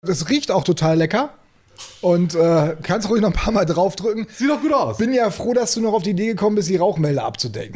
Das riecht auch total lecker. Und kannst ruhig noch ein paar Mal draufdrücken. Sieht doch gut aus. Bin ja froh, dass du noch auf die Idee gekommen bist, die Rauchmelder abzudecken.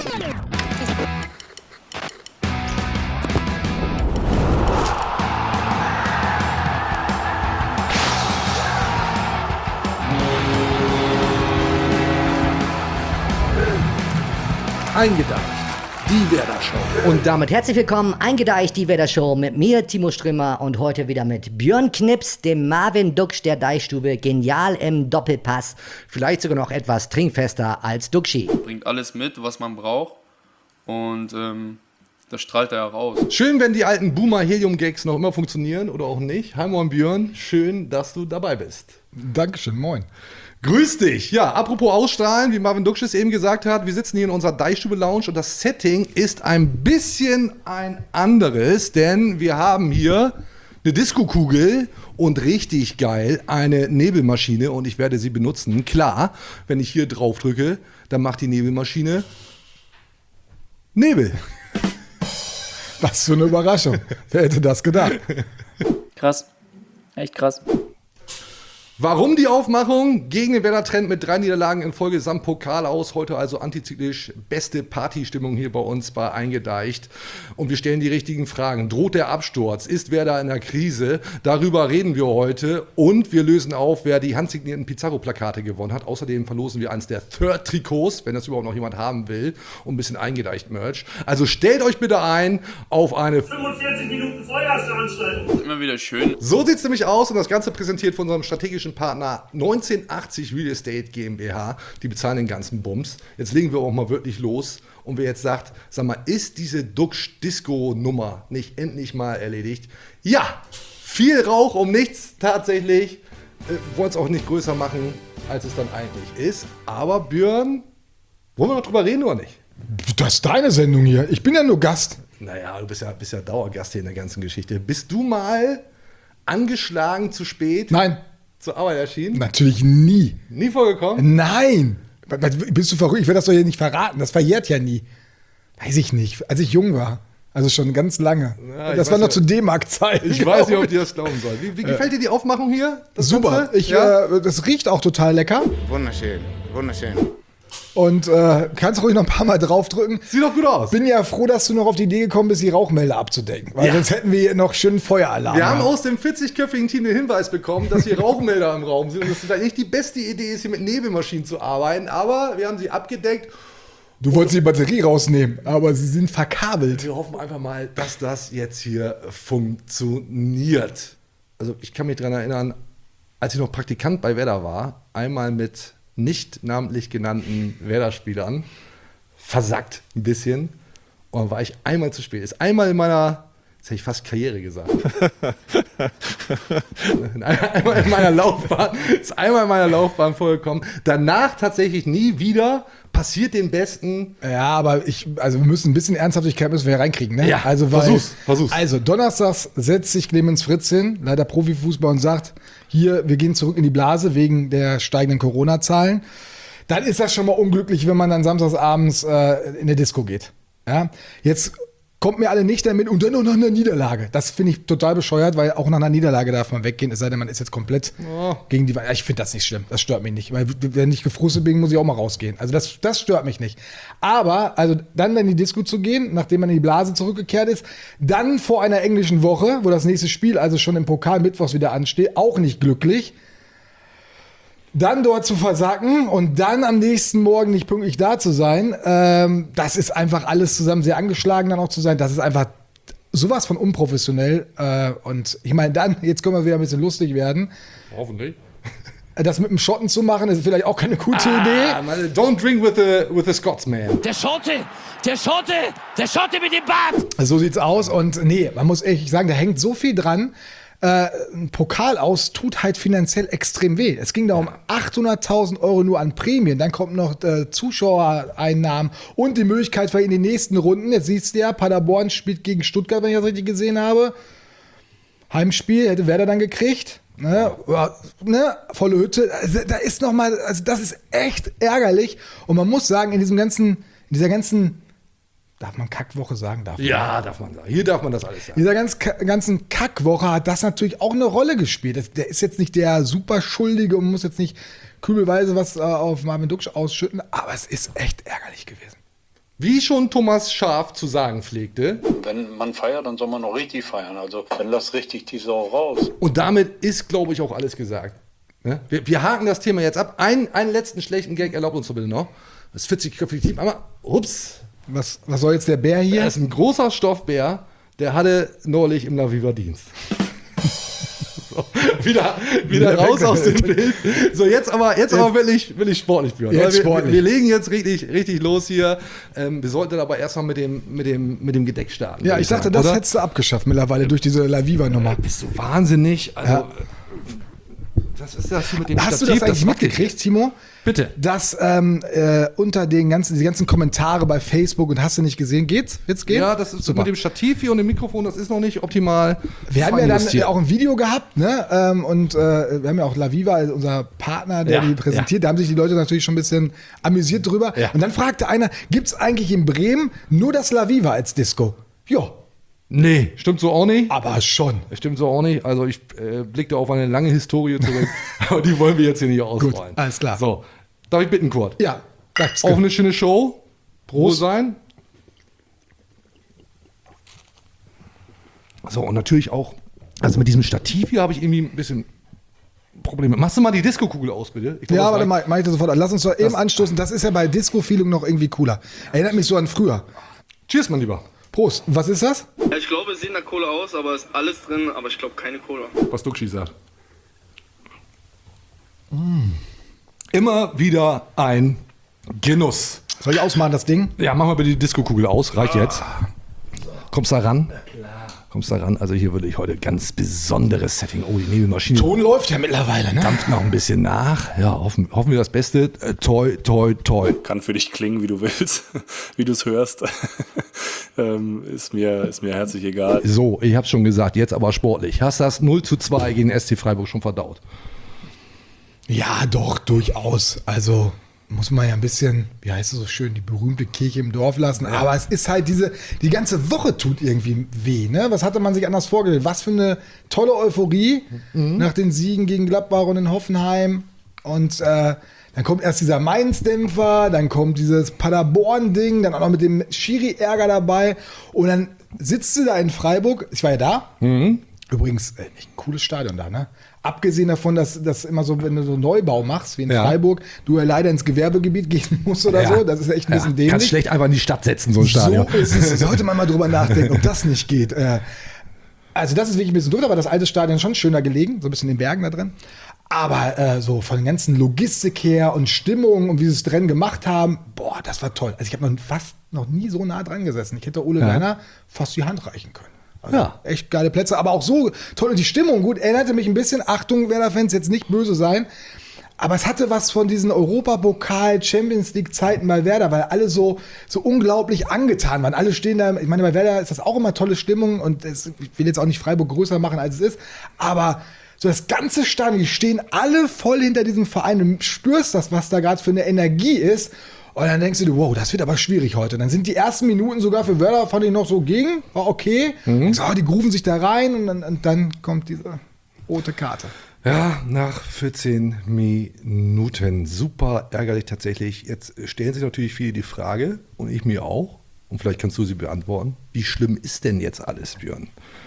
Eingedeicht, die Werder Show. Und damit herzlich willkommen, eingedeicht, die Werder Show mit mir, Timo Strümmer, und heute wieder mit Björn Knips, dem Marvin Duksch der Deichstube, genial im Doppelpass, vielleicht sogar noch etwas trinkfester als Duxchi. Bringt alles mit, was man braucht, und das strahlt er heraus. Schön, wenn die alten Boomer-Helium-Gags noch immer funktionieren oder auch nicht. Hi Moin Björn, schön, dass du dabei bist. Dankeschön, moin. Grüß dich. Ja, apropos Ausstrahlen, wie Marvin Duksch es eben gesagt hat, wir sitzen hier in unserer Deichstube-Lounge und das Setting ist ein bisschen ein anderes, denn wir haben hier eine Disco-Kugel und richtig geil eine Nebelmaschine und ich werde sie benutzen. Klar, wenn ich hier drauf drücke, dann macht die Nebelmaschine Nebel. Was für eine Überraschung. Wer hätte das gedacht? Krass. Echt krass. Warum die Aufmachung? Gegen den Werder-Trend mit 3 Niederlagen in Folge samt Pokal aus. Heute also antizyklisch beste Partystimmung hier bei uns bei Eingedeicht. Und wir stellen die richtigen Fragen. Droht der Absturz? Ist Werder in der Krise? Darüber reden wir heute. Und wir lösen auf, wer die handsignierten Pizarro-Plakate gewonnen hat. Außerdem verlosen wir eins der Third-Trikots, wenn das überhaupt noch jemand haben will. Und ein bisschen Eingedeicht-Merch. Also stellt euch bitte ein auf eine 45 Minuten Vollgasveranstaltung. Immer wieder schön. So sieht es nämlich aus und das Ganze präsentiert von unserem strategischen Partner 1980 Real Estate GmbH. Die bezahlen den ganzen Bums. Jetzt legen wir auch mal wirklich los. Und wer jetzt sagt, sag mal, ist diese Duksch-Disco-Nummer nicht endlich mal erledigt? Ja, viel Rauch um nichts tatsächlich. Wollen es auch nicht größer machen, als es dann eigentlich ist. Aber Björn, wollen wir noch drüber reden oder nicht? Das ist deine Sendung hier. Ich bin ja nur Gast. Naja, du bist ja Dauergast hier in der ganzen Geschichte. Bist du mal angeschlagen zu spät Nein, zur Arbeit erschienen? natürlich nie. Nie vorgekommen? Nein. Bist du verrückt? Ich will das doch hier nicht verraten. Das verjährt ja nie. Weiß ich nicht. Als ich jung war. Also schon ganz lange. Ja, ich das war weiß noch ja- zu D-Mark-Zeiten. Ich weiß nicht, ob dir das glauben soll. Wie gefällt dir die Aufmachung hier? Das Super. Ganze? Ja? Das riecht auch total lecker. Wunderschön, wunderschön. Und kannst ruhig noch ein paar Mal draufdrücken. Sieht doch gut aus. Bin ja froh, dass du noch auf die Idee gekommen bist, die Rauchmelder abzudecken. Weil Ja. sonst hätten wir hier noch schön Feueralarm. Wir haben aus dem 40-köpfigen Team den Hinweis bekommen, dass hier Rauchmelder im Raum sind und dass es vielleicht nicht die beste Idee ist, hier mit Nebelmaschinen zu arbeiten, aber wir haben sie abgedeckt. Du wolltest die Batterie rausnehmen, aber sie sind verkabelt. Wir hoffen einfach mal, dass das jetzt hier funktioniert. Also ich kann mich daran erinnern, als ich noch Praktikant bei Werder war, einmal mit nicht namentlich genannten Werder-Spielern, versackt ein bisschen. Und dann war ich einmal zu spät. Ist einmal in meiner, jetzt hätte ich fast Karriere gesagt. einmal in meiner Laufbahn, ist einmal in meiner Laufbahn vorgekommen. Danach tatsächlich nie wieder. Passiert den Besten. Ja, aber wir müssen ein bisschen Ernsthaftigkeit müssen wir hier reinkriegen, ne? Ja, also, versuch's. Also, donnerstags setzt sich Clemens Fritz hin, leider Profifußball, und sagt, hier, wir gehen zurück in die Blase wegen der steigenden Corona-Zahlen. Dann ist das schon mal unglücklich, wenn man dann samstagsabends in der Disco geht. Ja? Jetzt kommt mir alle nicht damit und dann noch nach einer Niederlage. Das finde ich total bescheuert, weil auch nach einer Niederlage darf man weggehen, es sei denn, man ist jetzt komplett gegen die Wand. Ich finde das nicht schlimm, das stört mich nicht. Weil wenn ich gefrustet bin, muss ich auch mal rausgehen. Also das stört mich nicht. Aber, also dann in die Disco zu gehen, nachdem man in die Blase zurückgekehrt ist, dann vor einer englischen Woche, wo das nächste Spiel also schon im Pokal mittwochs wieder ansteht, auch nicht glücklich. Dann dort zu versacken und dann am nächsten Morgen nicht pünktlich da zu sein, das ist einfach alles zusammen sehr angeschlagen dann auch zu sein. Das ist einfach sowas von unprofessionell. Und ich meine, dann, jetzt können wir wieder ein bisschen lustig werden. Hoffentlich. Das mit dem Schotten zu machen, ist vielleicht auch keine gute Idee. Don't drink with the Scotsman. Der Schotte mit dem Bart. So sieht's aus. Und nee, man muss ehrlich sagen, da hängt so viel dran. Ein Pokal aus tut halt finanziell extrem weh. Es ging da um 800.000 Euro nur an Prämien. Dann kommt noch Zuschauereinnahmen und die Möglichkeit für in den nächsten Runden. Jetzt siehst du ja, Paderborn spielt gegen Stuttgart, wenn ich das richtig gesehen habe. Heimspiel hätte Werder dann gekriegt. Ne? Volle Hütte. Also, da ist noch mal, also das ist echt ärgerlich. Und man muss sagen, in dieser ganzen Darf man Kackwoche sagen? Darf man. Ja, darf man sagen. Hier darf man das alles sagen. Dieser ganzen Kackwoche hat das natürlich auch eine Rolle gespielt. Der ist jetzt nicht der Superschuldige und muss jetzt nicht kübelweise was auf Marvin Duksch ausschütten, aber es ist echt ärgerlich gewesen. Wie schon Thomas Schaaf zu sagen pflegte. Wenn man feiert, dann soll man auch richtig feiern. Also dann lass richtig die Sau raus. Und damit ist, glaube ich, auch alles gesagt. Ne? Wir haken das Thema jetzt ab. Einen letzten schlechten Gag erlaubt uns doch bitte noch. Das 40-köpfige Team. Aber, ups. Was soll jetzt der Bär hier? Das ist ein großer Stoffbär, der hatte neulich im La Viva Dienst. So, wieder raus aus dem Bild. So, jetzt aber wirklich sportlich, Björn. Jetzt sportlich. Wir legen jetzt richtig los hier. Wir sollten aber erstmal mit dem Gedeck starten. Ja, ich dachte, sagen, das oder? hättest du abgeschafft mittlerweile durch diese La Viva-Nummer. Bist du wahnsinnig? Also, Ja. was ist das hier mit dem Hast Stativ? du das eigentlich wackelt. mitgekriegt, Timo? Bitte. Dass unter die ganzen Kommentare bei Facebook und hast du nicht gesehen, geht's? Wird's gehen? Ja, das ist super. mit dem Stativ hier und dem Mikrofon, das ist noch nicht optimal. Wir haben ja dann feinjustiert. auch ein Video gehabt, ne? Und wir haben ja auch La Viva, also unser Partner, der Ja, die präsentiert. Da haben sich die Leute natürlich schon ein bisschen amüsiert drüber. Ja. Und dann fragte einer, gibt's eigentlich in Bremen nur das La Viva als Disco? Ja, Nee, stimmt so auch nicht. aber schon. Stimmt so auch nicht. Also ich blickte auf eine lange Historie zurück, aber die wollen wir jetzt hier nicht ausrollen. alles klar. So, darf ich bitten, Kurt? Ja, sag's. Auf eine schöne Show. Prost sein. So, und natürlich auch, also mit diesem Stativ hier habe ich irgendwie ein bisschen Probleme. Machst du mal die Disco-Kugel aus, bitte? Ich glaub, Ja, das warte, reicht. mach ich das sofort an. Lass uns doch eben anstoßen. Das ist ja bei Disco-Feeling noch irgendwie cooler. Erinnert mich so an früher. Cheers, mein Lieber. Prost. Was ist das? Ja, ich glaube, es sieht nach Cola aus, aber es ist alles drin, aber ich glaube keine Cola. Was Duxi sagt. Immer wieder ein Genuss. Soll ich ausmachen, das Ding? Ja, mach mal bitte die Disco-Kugel aus. Reicht jetzt. Kommst da ran? Kommst da ran? Also hier würde ich heute ganz besonderes Setting. Oh, die Nebelmaschine Ton läuft ja mittlerweile, ne? dampft noch ein bisschen nach. Ja, hoffen wir das Beste. Toi, toi, toi. Kann für dich klingen, wie du willst, wie du es hörst. Ist mir herzlich egal. So, ich hab's schon gesagt, jetzt aber sportlich. Hast das 0:2 gegen SC Freiburg schon verdaut? Ja, doch, durchaus. Also muss man ja ein bisschen, wie heißt es so schön, die berühmte Kirche im Dorf lassen. Ja. Aber es ist halt die ganze Woche tut irgendwie weh. Ne? Was hatte man sich anders vorgestellt? Was für eine tolle Euphorie nach den Siegen gegen Gladbach und in Hoffenheim. Und dann kommt erst dieser Mainz-Dämpfer, dann kommt dieses Paderborn-Ding, dann auch noch mit dem Schiri-Ärger dabei. Und dann sitzt du da in Freiburg. Ich war ja da. Übrigens, echt ein cooles Stadion da, ne? Abgesehen davon, dass das immer so, wenn du so Neubau machst, wie in Freiburg, du ja leider ins Gewerbegebiet gehen musst oder so, das ist echt ein bisschen dämlich. Kannst schlecht einfach in die Stadt setzen, so ein Stadion. So ist es. Sollte man mal drüber nachdenken, ob das nicht geht. Also das ist wirklich ein bisschen doof, aber das alte Stadion ist schon schöner gelegen, so ein bisschen in den Bergen da drin. Aber so von der ganzen Logistik her und Stimmung und wie sie es drin gemacht haben, boah, das war toll. Also ich habe fast noch nie so nah dran gesessen. Ich hätte Ole Werner fast die Hand reichen können. Also echt geile Plätze, aber auch so toll. Und die Stimmung, gut, erinnerte mich ein bisschen, Achtung, Werder-Fans, jetzt nicht böse sein, aber es hatte was von diesen Europapokal, Champions League-Zeiten bei Werder, weil alle so unglaublich angetan waren. Alle stehen da, ich meine, bei Werder ist das auch immer tolle Stimmung und ich will jetzt auch nicht Freiburg größer machen, als es ist, aber so das ganze Stadion, die stehen alle voll hinter diesem Verein und du spürst das, was da gerade für eine Energie ist. Und dann denkst du dir, wow, das wird aber schwierig heute. Und dann sind die ersten Minuten sogar für Werder, fand ich noch so gegen, war okay. So, die grufen sich da rein und dann kommt diese rote Karte. Ja, nach 14 Minuten. Super ärgerlich tatsächlich. Jetzt stellen sich natürlich viele die Frage, und ich mir auch, und vielleicht kannst du sie beantworten, wie schlimm ist denn jetzt alles, Björn?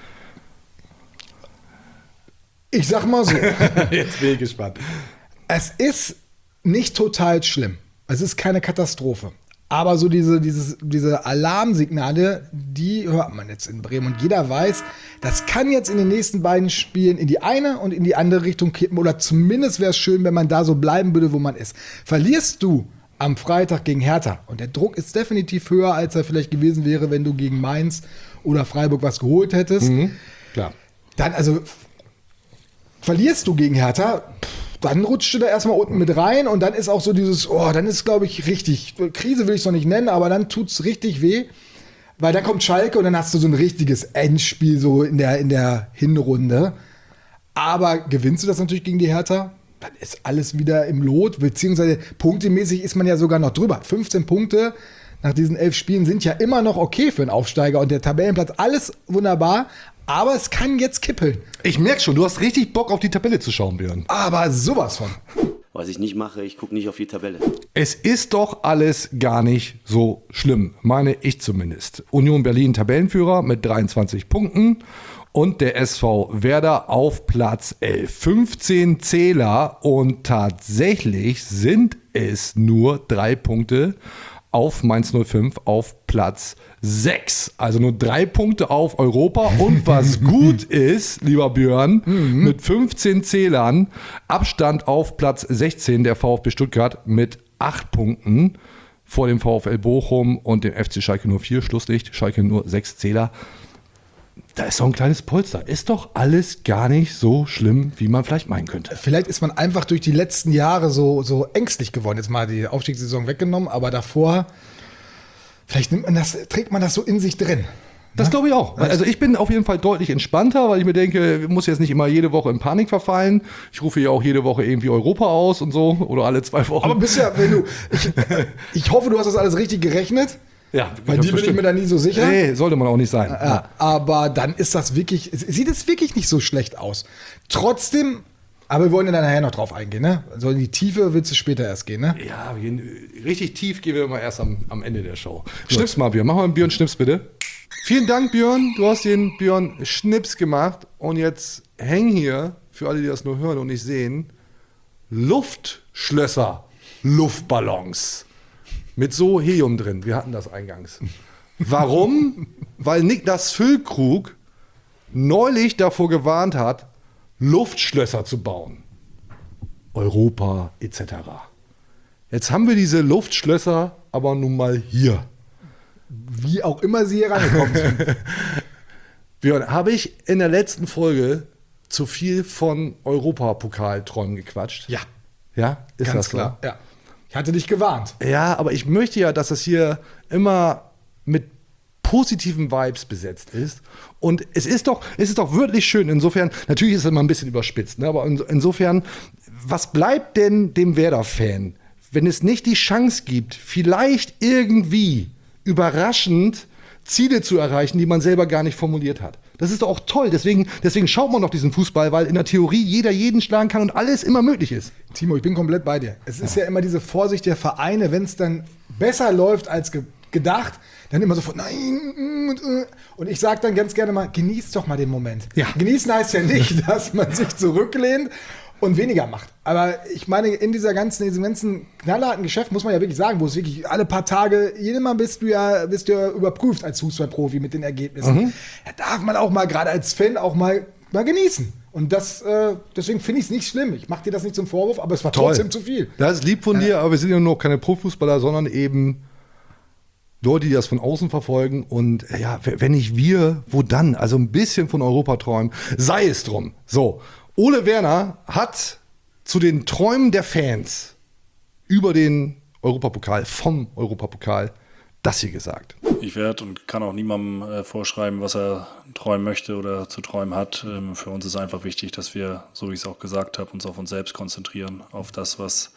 Ich sag mal so. Jetzt bin ich gespannt. Es ist nicht total schlimm. Es ist keine Katastrophe. Aber so diese Alarmsignale, die hört man jetzt in Bremen. Und jeder weiß, das kann jetzt in den nächsten beiden Spielen in die eine und in die andere Richtung kippen. Oder zumindest wäre es schön, wenn man da so bleiben würde, wo man ist. Verlierst du am Freitag gegen Hertha, und der Druck ist definitiv höher, als er vielleicht gewesen wäre, wenn du gegen Mainz oder Freiburg was geholt hättest. Klar. Dann, also, verlierst du gegen Hertha, dann rutscht du da erstmal unten mit rein und dann ist auch so dieses, dann ist, glaube ich, richtig, Krise will ich es noch nicht nennen, aber dann tut es richtig weh, weil dann kommt Schalke und dann hast du so ein richtiges Endspiel so in der Hinrunde. Aber gewinnst du das natürlich gegen die Hertha, dann ist alles wieder im Lot, beziehungsweise punktemäßig ist man ja sogar noch drüber. 15 Punkte nach diesen 11 Spielen sind ja immer noch okay für einen Aufsteiger und der Tabellenplatz, alles wunderbar, aber es kann jetzt kippeln. Ich merke schon, du hast richtig Bock auf die Tabelle zu schauen, Björn. Aber sowas von. Was ich nicht mache, ich gucke nicht auf die Tabelle. Es ist doch alles gar nicht so schlimm, meine ich zumindest. Union Berlin Tabellenführer mit 23 Punkten und der SV Werder auf Platz 11. 15 Zähler und tatsächlich sind es nur 3 Punkte auf Mainz 05 auf Platz 6. Also nur 3 Punkte auf Europa. Und was gut ist, lieber Björn, mit 15 Zählern Abstand auf Platz 16 der VfB Stuttgart mit 8 Punkten vor dem VfL Bochum und dem FC Schalke 04. Schlusslicht, Schalke nur 6 Zähler. Da ist doch ein kleines Polster. Ist doch alles gar nicht so schlimm, wie man vielleicht meinen könnte. Vielleicht ist man einfach durch die letzten Jahre so ängstlich geworden. Jetzt mal die Aufstiegssaison weggenommen, aber davor, vielleicht trägt man das so in sich drin. Das glaube ich auch. Also ich bin auf jeden Fall deutlich entspannter, weil ich mir denke, ich muss jetzt nicht immer jede Woche in Panik verfallen. Ich rufe ja auch jede Woche irgendwie Europa aus und so oder alle 2 Wochen. Aber bisher, ich hoffe, du hast das alles richtig gerechnet. Ja, bei dir bin ich mir da nie so sicher. Nee, sollte man auch nicht sein. Ja. Aber dann ist das wirklich, sieht es wirklich nicht so schlecht aus. Trotzdem, aber wir wollen ja dann nachher noch drauf eingehen, ne? Also in die Tiefe willst du später erst gehen, ne? Ja, richtig tief gehen wir immer erst am Ende der Show. Schnips mal, Björn. Mach mal einen Björn-Schnips, bitte. Vielen Dank, Björn. Du hast den Björn-Schnips gemacht. Und jetzt hängen hier, für alle, die das nur hören und nicht sehen, Luftschlösser, Luftballons. Mit so Helium drin. Wir hatten das eingangs. Warum? Weil Niklas Füllkrug neulich davor gewarnt hat, Luftschlösser zu bauen. Europa etc. Jetzt haben wir diese Luftschlösser aber nun mal hier. Wie auch immer sie hier reingekommen sind. Björn, habe ich in der letzten Folge zu viel von Europapokalträumen gequatscht? Ja. Ja? Ist ganz das klar? Ja. Ich hatte dich gewarnt. Ja, aber ich möchte ja, dass das hier immer mit positiven Vibes besetzt ist. Und es ist doch wirklich schön. Insofern, natürlich ist es immer ein bisschen überspitzt, ne? Aber insofern, was bleibt denn dem Werder-Fan, wenn es nicht die Chance gibt, vielleicht irgendwie überraschend Ziele zu erreichen, die man selber gar nicht formuliert hat? Das ist doch auch toll. Deswegen schaut man doch diesen Fußball, weil in der Theorie jeder jeden schlagen kann und alles immer möglich ist. Timo, ich bin komplett bei dir. Es ist ja immer diese Vorsicht der Vereine, wenn es dann besser läuft als gedacht, dann immer sofort nein. Und ich sage dann ganz gerne mal, genießt doch mal den Moment. Ja. Genießen heißt ja nicht, dass man sich zurücklehnt und weniger macht. Aber ich meine, in diesem ganzen knallharten Geschäft muss man ja wirklich sagen, wo es wirklich alle paar Tage, jedes Mal bist du ja überprüft als Fußballprofi mit den Ergebnissen. Da darf man auch mal, gerade als Fan, auch mal genießen. Und deswegen finde ich es nicht schlimm. Ich mache dir das nicht zum Vorwurf, aber es war trotzdem zu viel. Das ist lieb von dir, aber wir sind ja noch keine Profifußballer, sondern eben Leute, die das von außen verfolgen. Und ja, wenn nicht wir, wo dann? Also ein bisschen von Europa träumen. Sei es drum. So, Ole Werner hat zu den Träumen der Fans über den Europapokal, vom Europapokal, das hier gesagt. Ich werde und kann auch niemandem vorschreiben, was er träumen möchte oder zu träumen hat. Für uns ist einfach wichtig, dass wir, so wie ich es auch gesagt habe, uns auf uns selbst konzentrieren, auf das, was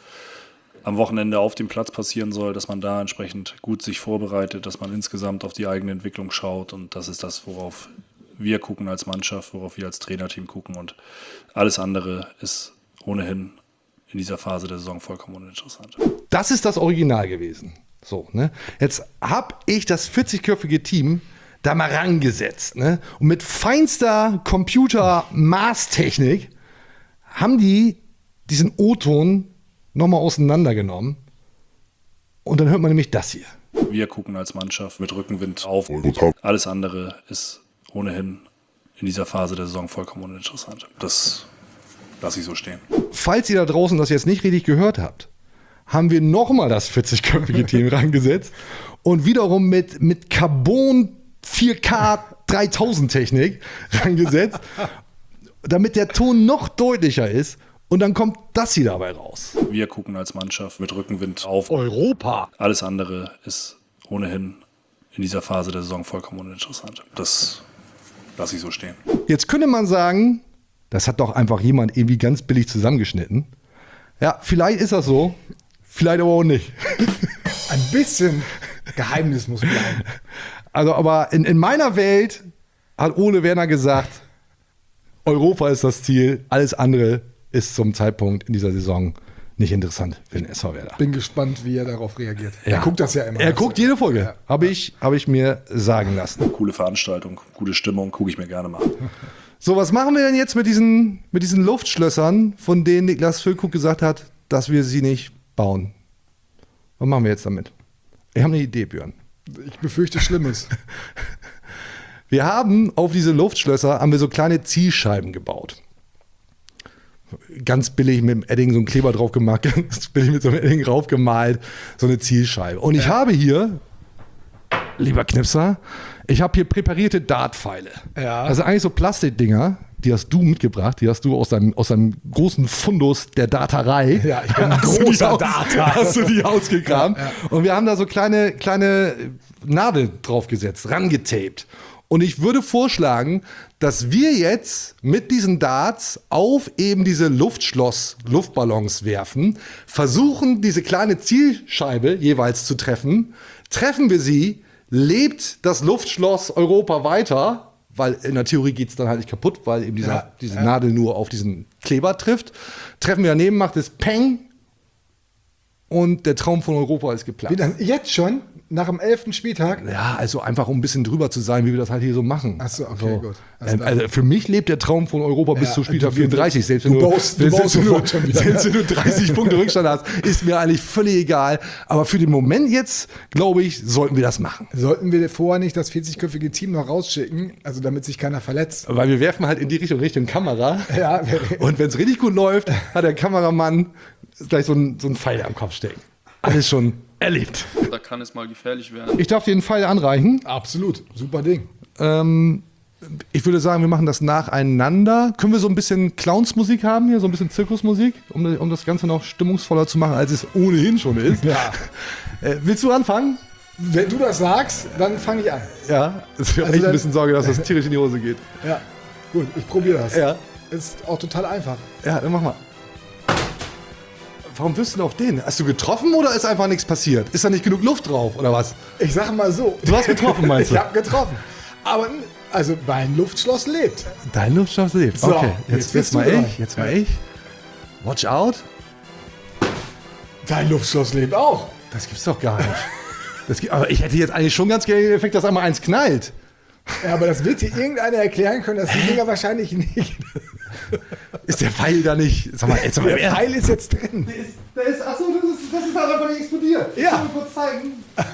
am Wochenende auf dem Platz passieren soll, dass man da entsprechend gut sich vorbereitet, dass man insgesamt auf die eigene Entwicklung schaut. Und das ist das, worauf wir gucken als Mannschaft, worauf wir als Trainerteam gucken. Und alles andere ist ohnehin in dieser Phase der Saison vollkommen uninteressant. Das ist das Original gewesen. So, ne? Jetzt habe ich das 40-köpfige Team da mal rangesetzt. Ne? Und mit feinster Computer-Maßtechnik haben die diesen O-Ton nochmal auseinandergenommen. Und dann hört man nämlich das hier. Wir gucken als Mannschaft mit Rückenwind auf. Alles andere ist ohnehin in dieser Phase der Saison vollkommen uninteressant. Das lasse ich so stehen. Falls ihr da draußen das jetzt nicht richtig gehört habt, haben wir nochmal das 40-köpfige Team rangesetzt und wiederum mit Carbon 4K 3000 Technik rangesetzt, damit der Ton noch deutlicher ist. Und dann kommt das hier dabei raus. Wir gucken als Mannschaft mit Rückenwind auf Europa. Alles andere ist ohnehin in dieser Phase der Saison vollkommen uninteressant. Das lasse ich so stehen. Jetzt könnte man sagen, das hat doch einfach jemand irgendwie ganz billig zusammengeschnitten. Ja, vielleicht ist das so, vielleicht aber auch nicht. Ein bisschen Geheimnis muss bleiben. Also, aber in meiner Welt hat Ole Werner gesagt, Europa ist das Ziel, alles andere ist zum Zeitpunkt in dieser Saison nicht interessant für den SV Werder. Bin gespannt, wie er darauf reagiert. Ja. Er guckt das ja immer. Er guckt jede Folge. Ja. Habe ich mir sagen lassen. Coole Veranstaltung, gute Stimmung, gucke ich mir gerne mal an. So, was machen wir denn jetzt mit diesen Luftschlössern, von denen Niklas Füllkrug gesagt hat, dass wir sie nicht bauen? Was machen wir jetzt damit? Ich habe eine Idee, Björn. Ich befürchte Schlimmes. Wir haben auf diese Luftschlösser so kleine Zielscheiben gebaut. Ganz billig mit dem Edding so einen Kleber drauf gemacht, ganz billig mit so einem Edding draufgemalt, so eine Zielscheibe. Und ich habe hier, lieber Knipser, ich habe hier präparierte Dartpfeile. Ja. Also eigentlich so Plastikdinger, die hast du mitgebracht, die hast du aus deinem großen Fundus der Darterei. Ja, ich bin ein großer Darter. Hast du die ausgegraben. Ja. Und wir haben da so kleine Nadeln draufgesetzt, rangetaped. Und ich würde vorschlagen, dass wir jetzt mit diesen Darts auf eben diese Luftballons werfen, versuchen, diese kleine Zielscheibe jeweils zu treffen. Treffen wir sie, lebt das Luftschloss Europa weiter, weil in der Theorie geht es dann halt nicht kaputt, weil eben diese Nadel nur auf diesen Kleber trifft. Treffen wir daneben, macht es Peng und der Traum von Europa ist geplatzt. Wie dann jetzt schon? Nach dem 11. Spieltag? Ja, also einfach um ein bisschen drüber zu sein, wie wir das halt hier so machen. Achso, okay, gut. Also für mich lebt der Traum von Europa bis zu Spieltag 34. Selbst wenn du du 30 Punkte Rückstand hast, ist mir eigentlich völlig egal. Aber für den Moment jetzt, glaube ich, sollten wir das machen. Sollten wir vorher nicht das 40-köpfige Team noch rausschicken, also damit sich keiner verletzt? Weil wir werfen halt in die Richtung Kamera. Ja. Und wenn es richtig gut läuft, hat der Kameramann gleich so einen Pfeil am Kopf stecken. Alles schon erlebt. Da kann es mal gefährlich werden. Ich darf dir einen Pfeil anreichen. Absolut, super Ding. Ich würde sagen, wir machen das nacheinander. Können wir so ein bisschen Clownsmusik haben hier, so ein bisschen Zirkusmusik, um das Ganze noch stimmungsvoller zu machen, als es ohnehin schon ist? Ja. Willst du anfangen? Wenn du das sagst, dann fange ich an. Ja, ich habe echt ein bisschen Sorge, dass das tierisch in die Hose geht. Ja, gut, ich probiere das. Ja. Ist auch total einfach. Ja, dann mach mal. Warum wirst du denn auf den? Hast du getroffen oder ist einfach nichts passiert? Ist da nicht genug Luft drauf oder was? Ich sag mal so. Du hast getroffen, meinst du? Ich habe getroffen. Aber also mein Luftschloss lebt. Dein Luftschloss lebt. So, okay, jetzt mal ich. Jetzt mal ich. Watch out. Dein Luftschloss lebt auch. Das gibt's doch gar nicht. Aber ich hätte jetzt eigentlich schon ganz gerne den Effekt, dass einmal eins knallt. Ja, aber das wird dir irgendeiner erklären können, dass die Dinger wahrscheinlich nicht. Ist der Pfeil da nicht? Sag mal, der Pfeil ist jetzt drin. Achso, das ist halt einfach nicht explodiert. Ja. Ich kann mir kurz zeigen.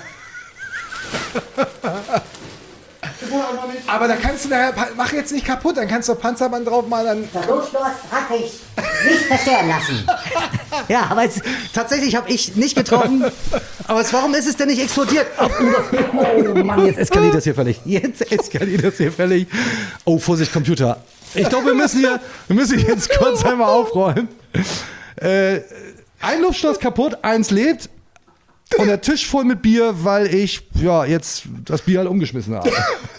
Aber da kannst du nachher, mach jetzt nicht kaputt, dann kannst du Panzerband drauf mal dann. Das Luftschloss hatte ich nicht zerstören lassen. Ja, aber tatsächlich habe ich nicht getroffen. Aber warum ist es denn nicht explodiert? Oh Mann, jetzt eskaliert das hier völlig. Oh, Vorsicht, Computer. Ich glaube, wir müssen jetzt kurz einmal aufräumen. Ein Luftschloss kaputt, eins lebt. Und der Tisch voll mit Bier, weil ich jetzt das Bier halt umgeschmissen habe.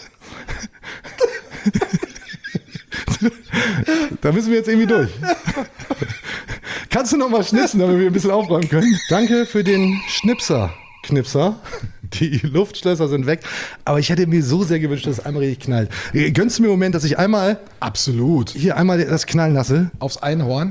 Da müssen wir jetzt irgendwie durch. Kannst du noch mal schnipsen, damit wir ein bisschen aufräumen können? Danke für den Knipser. Die Luftschlösser sind weg. Aber ich hätte mir so sehr gewünscht, dass es einmal richtig knallt. Gönnst du mir einen Moment, dass ich einmal hier einmal das knallen lasse? Aufs Einhorn.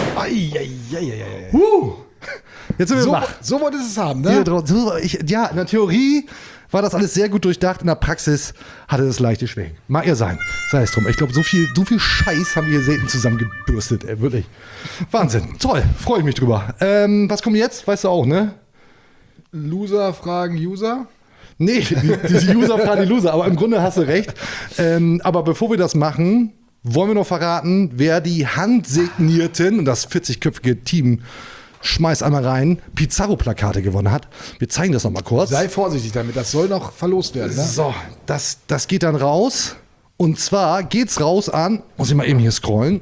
Jetzt sind wir wach. So wolltest du es haben, ne? Ja, in der Theorie war das alles sehr gut durchdacht. In der Praxis hatte das leichte Schwingen. Mag ja sein. Sei es drum. Ich glaube, so viel Scheiß haben wir hier selten zusammengebürstet. Wirklich. Wahnsinn. Toll. Freue ich mich drüber. Was kommt jetzt? Weißt du auch, ne? Loser fragen User? Nee, diese User fragen die Loser. Aber im Grunde hast du recht. Aber bevor wir das machen, wollen wir noch verraten, wer die handsignierten und das 40-köpfige Team schmeiß einmal rein, Pizarro-Plakate gewonnen hat. Wir zeigen das noch mal kurz. Sei vorsichtig damit, das soll noch verlost werden. Ne? So, das geht dann raus. Und zwar geht's raus an, muss ich mal eben hier scrollen,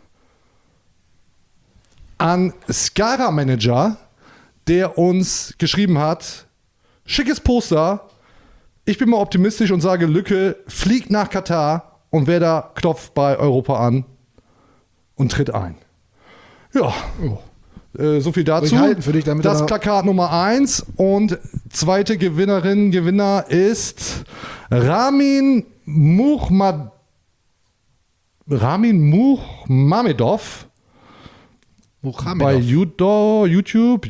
an Skara Manager, der uns geschrieben hat, schickes Poster, ich bin mal optimistisch und sage, Lücke fliegt nach Katar und wer da klopft bei Europa an und tritt ein. Ja, so viel dazu. Für dich, damit das Plakat Nummer 1 und zweite Gewinner ist Ramin Muchmamedov bei YouTube.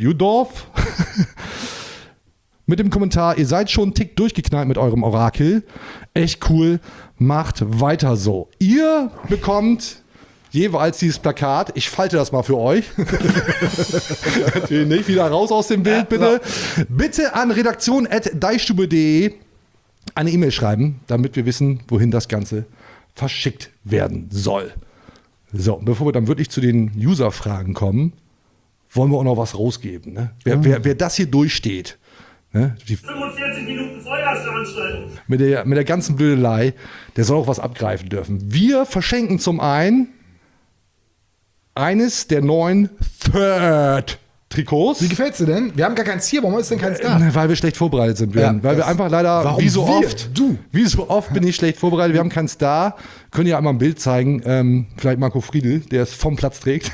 Mit dem Kommentar, ihr seid schon einen Tick durchgeknallt mit eurem Orakel. Echt cool, macht weiter so. Ihr bekommt jeweils dieses Plakat. Ich falte das mal für euch. Natürlich nicht. Wieder raus aus dem Bild, bitte. Bitte an redaktion@deichstube.de eine E-Mail schreiben, damit wir wissen, wohin das Ganze verschickt werden soll. So, bevor wir dann wirklich zu den User-Fragen kommen, wollen wir auch noch was rausgeben. Ne? Wer das hier durchsteht, ne? Die 45 Minuten Feuerveranstaltung. Mit der ganzen Blödelei, der soll auch was abgreifen dürfen. Wir verschenken zum einen eines der neuen Third-Trikots. Wie gefällt's dir denn? Wir haben gar keins hier, warum ist denn keins da? Weil wir schlecht vorbereitet sind, Björn. Weil wir einfach leider, wie so oft bin ich schlecht vorbereitet, wir haben keins da. Können ja einmal ein Bild zeigen, vielleicht Marco Friedl, der es vom Platz trägt.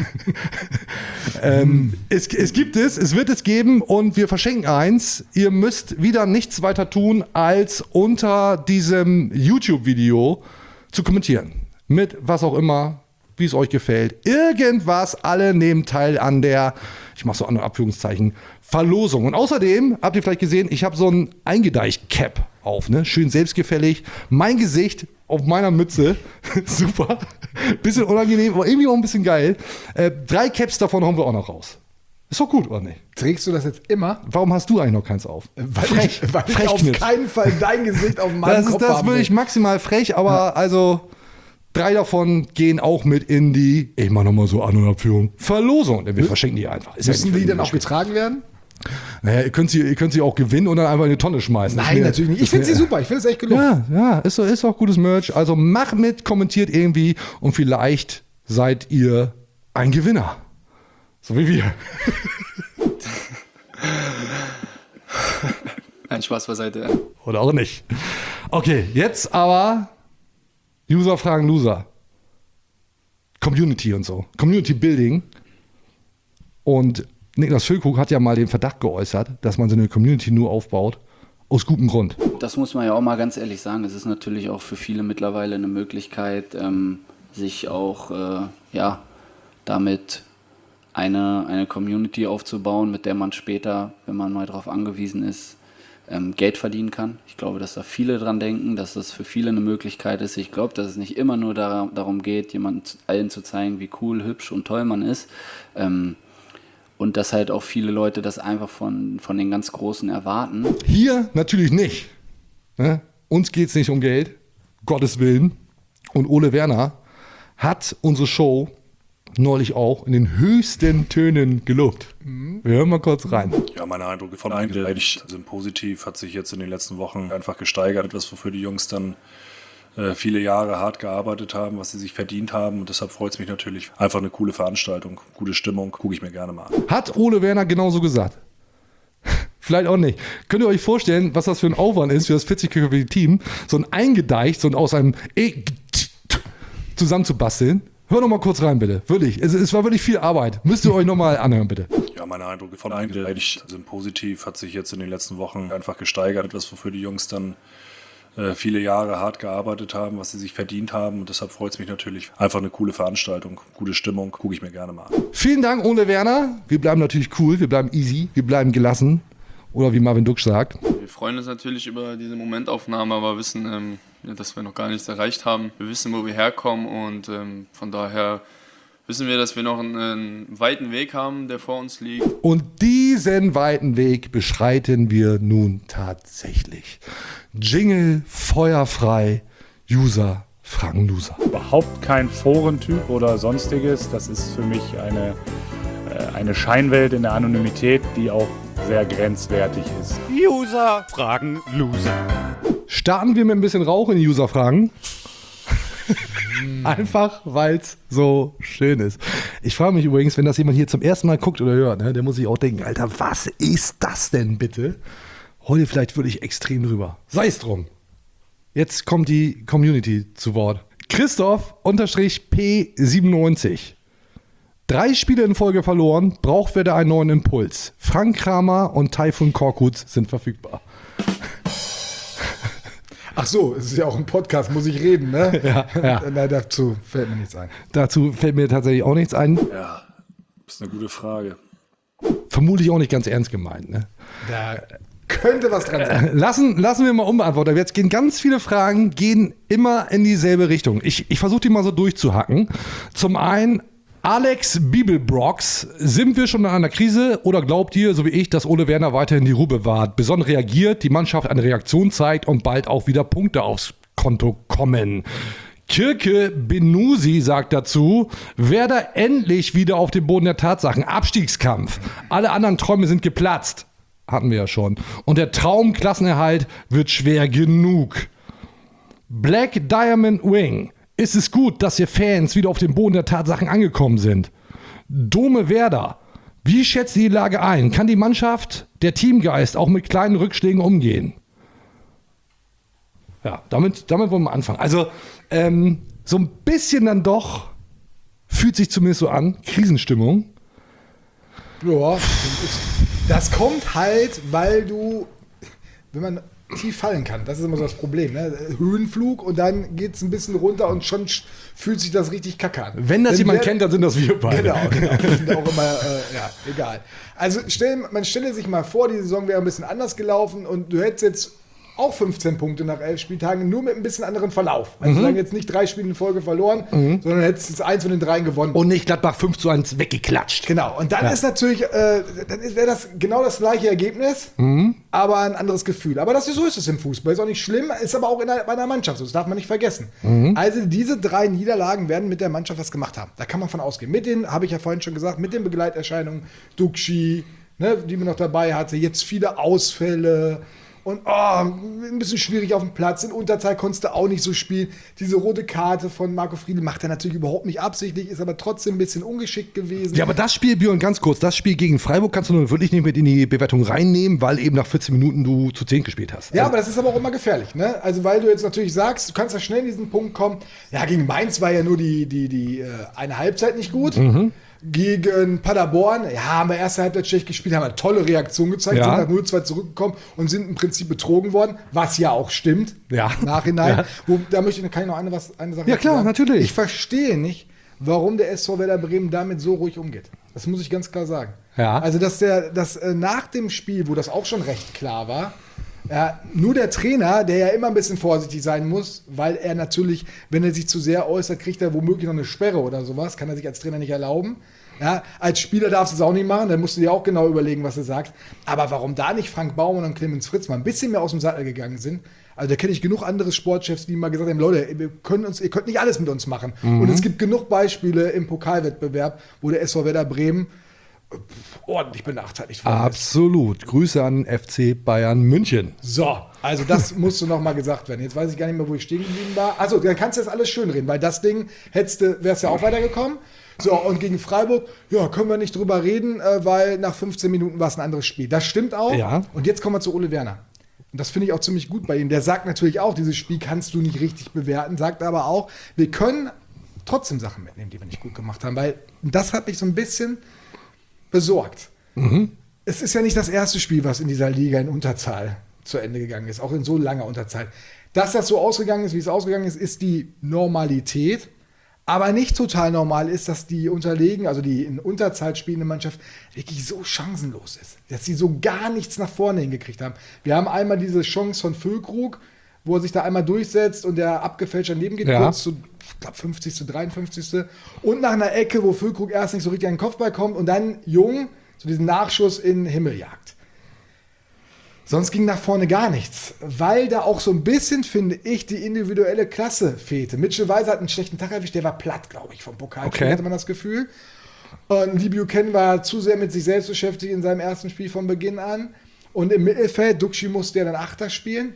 Es gibt es wird es geben und wir verschenken eins. Ihr müsst wieder nichts weiter tun, als unter diesem YouTube-Video zu kommentieren. Mit was auch immer, wie es euch gefällt. Irgendwas, alle nehmen teil an der, ich mache so andere Abführungszeichen, Verlosung. Und außerdem, habt ihr vielleicht gesehen, ich habe so ein Eingedeicht-Cap auf, ne? Schön selbstgefällig. Mein Gesicht auf meiner Mütze. Super. Bisschen unangenehm, aber irgendwie auch ein bisschen geil. 3 Caps davon haben wir auch noch raus. Ist doch gut, oder nicht? Trägst du das jetzt immer? Warum hast du eigentlich noch keins auf? Weil ich auf keinen Fall dein Gesicht auf meinem Kopf habe. Das ist wirklich maximal frech, aber also 3 davon gehen auch mit in die, ich mach nochmal so An- und Abführung, Verlosung. Denn wir verschenken die einfach. Müssen die dann auch getragen werden? Naja, ihr könnt sie auch gewinnen und dann einfach in die Tonne schmeißen. Nein, natürlich nicht. Ich finde sie super. Ich finde es echt gelungen. Ja, ist auch gutes Merch. Also macht mit, kommentiert irgendwie und vielleicht seid ihr ein Gewinner. So wie wir. Ein Spaß beiseite. Oder auch nicht. Okay, jetzt aber User fragen Loser. Community und so. Community Building. Und Niklas Füllkrug hat ja mal den Verdacht geäußert, dass man so eine Community nur aufbaut, aus gutem Grund. Das muss man ja auch mal ganz ehrlich sagen. Es ist natürlich auch für viele mittlerweile eine Möglichkeit, sich auch damit eine Community aufzubauen, mit der man später, wenn man mal darauf angewiesen ist, Geld verdienen kann. Ich glaube, dass da viele dran denken, dass das für viele eine Möglichkeit ist. Ich glaube, dass es nicht immer nur darum geht, allen zu zeigen, wie cool, hübsch und toll man ist. Und dass halt auch viele Leute das einfach von den ganz Großen erwarten. Hier natürlich nicht. Ne? Uns geht es nicht um Geld, Gottes Willen. Und Ole Werner hat unsere Show neulich auch in den höchsten Tönen gelobt. Wir hören mal kurz rein. Ja, meine Eindrücke von Eingedeicht sind positiv, hat sich jetzt in den letzten Wochen einfach gesteigert. Etwas, wofür die Jungs dann viele Jahre hart gearbeitet haben, was sie sich verdient haben. Und deshalb freut es mich natürlich. Einfach eine coole Veranstaltung, gute Stimmung, gucke ich mir gerne mal an. Hat Ole Werner genauso gesagt? Vielleicht auch nicht. Könnt ihr euch vorstellen, was das für ein Aufwand ist für das 40-köpfige Team, so ein Eingedeicht, so ein aus einem zusammenzubasteln? Hör noch mal kurz rein, bitte. Wirklich. Es war wirklich viel Arbeit. Müsst ihr euch noch mal anhören, bitte. Ja, meine Eindrücke von Eingedeicht sind positiv, hat sich jetzt in den letzten Wochen einfach gesteigert. Etwas, wofür die Jungs dann viele Jahre hart gearbeitet haben, was sie sich verdient haben. Und deshalb freut es mich natürlich. Einfach eine coole Veranstaltung, gute Stimmung, gucke ich mir gerne mal an. Vielen Dank, Ole Werner. Wir bleiben natürlich cool, wir bleiben easy, wir bleiben gelassen. Oder wie Marvin Duksch sagt. Wir freuen uns natürlich über diese Momentaufnahme, aber wissen, dass wir noch gar nichts erreicht haben. Wir wissen, wo wir herkommen und von daher wissen wir, dass wir noch einen weiten Weg haben, der vor uns liegt. Und diesen weiten Weg beschreiten wir nun tatsächlich. Jingle feuerfrei, User fragen Loser. Überhaupt kein Forentyp oder sonstiges. Das ist für mich eine Scheinwelt in der Anonymität, die auch sehr grenzwertig ist. User fragen Loser. Starten wir mit ein bisschen Rauch in die User-Fragen. Einfach, weil es so schön ist. Ich frage mich übrigens, wenn das jemand hier zum ersten Mal guckt oder hört, ne, der muss sich auch denken, Alter, was ist das denn bitte? Heute vielleicht wirklich extrem drüber. Sei es drum. Jetzt kommt die Community zu Wort. Christoph _P97 3 Spiele in Folge verloren, braucht Werder einen neuen Impuls. Frank Kramer und Taifun Korkut sind verfügbar. Ach so, es ist ja auch ein Podcast, muss ich reden, ne? Ja. Dazu fällt mir nichts ein. Dazu fällt mir tatsächlich auch nichts ein. Ja, ist eine gute Frage. Vermutlich auch nicht ganz ernst gemeint, ne? Da könnte was dran sein. Lassen wir mal unbeantwortet. Jetzt gehen ganz viele Fragen, gehen immer in dieselbe Richtung. Ich versuche die mal so durchzuhacken. Zum einen, Alex Bibelbrox, sind wir schon in einer Krise oder glaubt ihr, so wie ich, dass Ole Werner weiterhin die Ruhe bewahrt, besonnen reagiert, die Mannschaft eine Reaktion zeigt und bald auch wieder Punkte aufs Konto kommen? Kirke Benusi sagt dazu, Werder endlich wieder auf dem Boden der Tatsachen. Abstiegskampf. Alle anderen Träume sind geplatzt. Hatten wir ja schon. Und der Traum Klassenerhalt wird schwer genug. Black Diamond Wing. Ist es gut, dass ihr Fans wieder auf dem Boden der Tatsachen angekommen sind? Dome Werder. Wie schätzt ihr die Lage ein? Kann die Mannschaft, der Teamgeist auch mit kleinen Rückschlägen umgehen? Ja, damit wollen wir anfangen. Also, so ein bisschen dann doch, fühlt sich zumindest so an, Krisenstimmung. Ja, das kommt halt, weil wenn man tief fallen kann, das ist immer so das Problem, ne? Höhenflug und dann geht es ein bisschen runter und schon fühlt sich das richtig kacke an. Wenn das jemand kennt, dann sind das wir beide. Genau. Die sind auch immer, egal. Also man stelle sich mal vor, die Saison wäre ein bisschen anders gelaufen und du hättest jetzt auch 15 Punkte nach 11 Spieltagen, nur mit ein bisschen anderen Verlauf. Also sagen jetzt nicht 3 Spiele in Folge verloren, sondern hättest jetzt 1 von den 3 gewonnen. Und nicht Gladbach 5-1 weggeklatscht. Genau, und dann ist natürlich, wäre das genau das gleiche Ergebnis, aber ein anderes Gefühl. Aber so ist es im Fußball, ist auch nicht schlimm, ist aber auch bei einer Mannschaft so, das darf man nicht vergessen. Also diese 3 Niederlagen werden mit der Mannschaft was gemacht haben. Da kann man von ausgehen. Mit den, habe ich ja vorhin schon gesagt, mit den Begleiterscheinungen, Duxi, ne, die man noch dabei hatte, jetzt viele Ausfälle. Und ein bisschen schwierig auf dem Platz. In Unterzahl konntest du auch nicht so spielen. Diese rote Karte von Marco Friedl macht er natürlich überhaupt nicht absichtlich, ist aber trotzdem ein bisschen ungeschickt gewesen. Ja, aber das Spiel, Björn, ganz kurz, das Spiel gegen Freiburg kannst du nun wirklich nicht mit in die Bewertung reinnehmen, weil eben nach 14 Minuten du zu 10 gespielt hast. Ja, aber das ist aber auch immer gefährlich, ne? Also, weil du jetzt natürlich sagst, du kannst ja schnell in diesen Punkt kommen. Ja, gegen Mainz war ja nur die eine Halbzeit nicht gut. Gegen Paderborn, haben wir erste Halbzeit schlecht gespielt, haben eine tolle Reaktion gezeigt, sind nach 0-2 zurückgekommen und sind im Prinzip betrogen worden, was ja auch stimmt, im Nachhinein. Da kann ich noch eine Sache Ja klar, sagen. natürlich. Ich verstehe nicht, warum der SV Werder Bremen damit so ruhig umgeht. Das muss ich ganz klar sagen. Ja. Also, dass nach dem Spiel, wo das auch schon recht klar war, nur der Trainer, der ja immer ein bisschen vorsichtig sein muss, weil er natürlich, wenn er sich zu sehr äußert, kriegt er womöglich noch eine Sperre oder sowas, kann er sich als Trainer nicht erlauben. Ja, als Spieler darfst du es auch nicht machen, dann musst du dir auch genau überlegen, was du sagst. Aber warum da nicht Frank Baumann und Clemens Fritz mal ein bisschen mehr aus dem Sattel gegangen sind, also da kenne ich genug andere Sportchefs, die mal gesagt haben, Leute, ihr könnt nicht alles mit uns machen. Und es gibt genug Beispiele im Pokalwettbewerb, wo der SV Werder Bremen ordentlich benachteiligt worden ist. Absolut. Grüße an FC Bayern München. So, also das musste noch mal gesagt werden. Jetzt weiß ich gar nicht mehr, wo ich stehen geblieben war. Also, dann kannst du das alles schön reden, weil das Ding wärst ja auch weitergekommen. So, und gegen Freiburg, können wir nicht drüber reden, weil nach 15 Minuten war es ein anderes Spiel. Das stimmt auch. Ja. Und jetzt kommen wir zu Ole Werner. Und das finde ich auch ziemlich gut bei ihm. Der sagt natürlich auch, dieses Spiel kannst du nicht richtig bewerten, sagt aber auch, wir können trotzdem Sachen mitnehmen, die wir nicht gut gemacht haben, weil das hat mich so ein bisschen besorgt. Es ist ja nicht das erste Spiel, was in dieser Liga in Unterzahl zu Ende gegangen ist, auch in so langer Unterzahl. Dass das so ausgegangen ist, wie es ausgegangen ist, ist die Normalität. Aber nicht total normal ist, dass die unterlegen, also die in Unterzahl spielende Mannschaft, wirklich so chancenlos ist. Dass sie so gar nichts nach vorne hingekriegt haben. Wir haben einmal diese Chance von Füllkrug, wo er sich da einmal durchsetzt und der abgefälscht daneben geht, kurz zu, ich glaube, 50. zu 53. Und nach einer Ecke, wo Füllkrug erst nicht so richtig an den Kopfball kommt und dann Jung so diesen Nachschuss in den Himmel jagt. Sonst ging nach vorne gar nichts, weil da auch so ein bisschen, finde ich, die individuelle Klasse fehlte. Mitchell Weiser hat einen schlechten Tag erwischt, der war platt, glaube ich, vom Pokalspiel, hatte man das Gefühl. Und Lee Buchanan war zu sehr mit sich selbst beschäftigt in seinem ersten Spiel von Beginn an. Und im Mittelfeld, Duxi musste ja dann Achter spielen.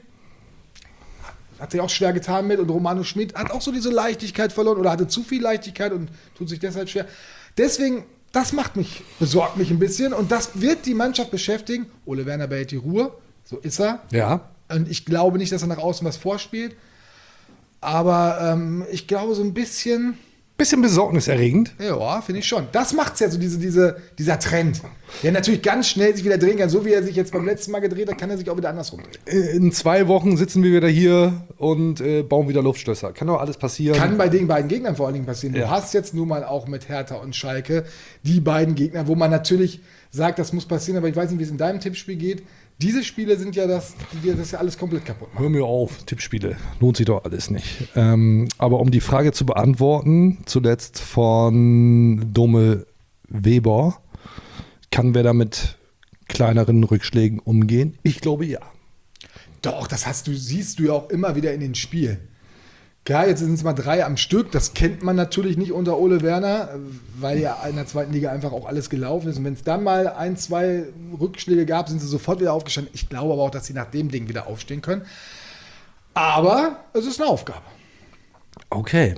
Hat sich auch schwer getan mit. Und Romano Schmid hat auch so diese Leichtigkeit verloren oder hatte zu viel Leichtigkeit und tut sich deshalb schwer. Deswegen, das besorgt mich ein bisschen. Und das wird die Mannschaft beschäftigen. Ole Werner behält die Ruhe. So ist er. Ja. Und ich glaube nicht, dass er nach außen was vorspielt. Aber ich glaube so ein bisschen, bisschen besorgniserregend. Ja, finde ich schon. Das macht's ja so, dieser Trend. Der natürlich ganz schnell sich wieder drehen kann. So wie er sich jetzt beim letzten Mal gedreht hat, kann er sich auch wieder andersrum drehen. In 2 Wochen sitzen wir wieder hier und bauen wieder Luftschlösser. Kann doch alles passieren. Kann bei den beiden Gegnern vor allen Dingen passieren. Ja. Du hast jetzt nun mal auch mit Hertha und Schalke die beiden Gegner, wo man natürlich sagt, das muss passieren, aber ich weiß nicht, wie es in deinem Tippspiel geht. Diese Spiele sind ja das ja alles komplett kaputt machen. Hör mir auf, Tippspiele. Lohnt sich doch alles nicht. Aber um die Frage zu beantworten, zuletzt von Dome Weber, kann wer da mit kleineren Rückschlägen umgehen? Ich glaube ja. Doch, siehst du ja auch immer wieder in den Spielen. Klar, jetzt sind es mal 3 am Stück. Das kennt man natürlich nicht unter Ole Werner, weil ja in der zweiten Liga einfach auch alles gelaufen ist. Und wenn es dann mal 1, 2 Rückschläge gab, sind sie sofort wieder aufgestanden. Ich glaube aber auch, dass sie nach dem Ding wieder aufstehen können. Aber es ist eine Aufgabe. Okay.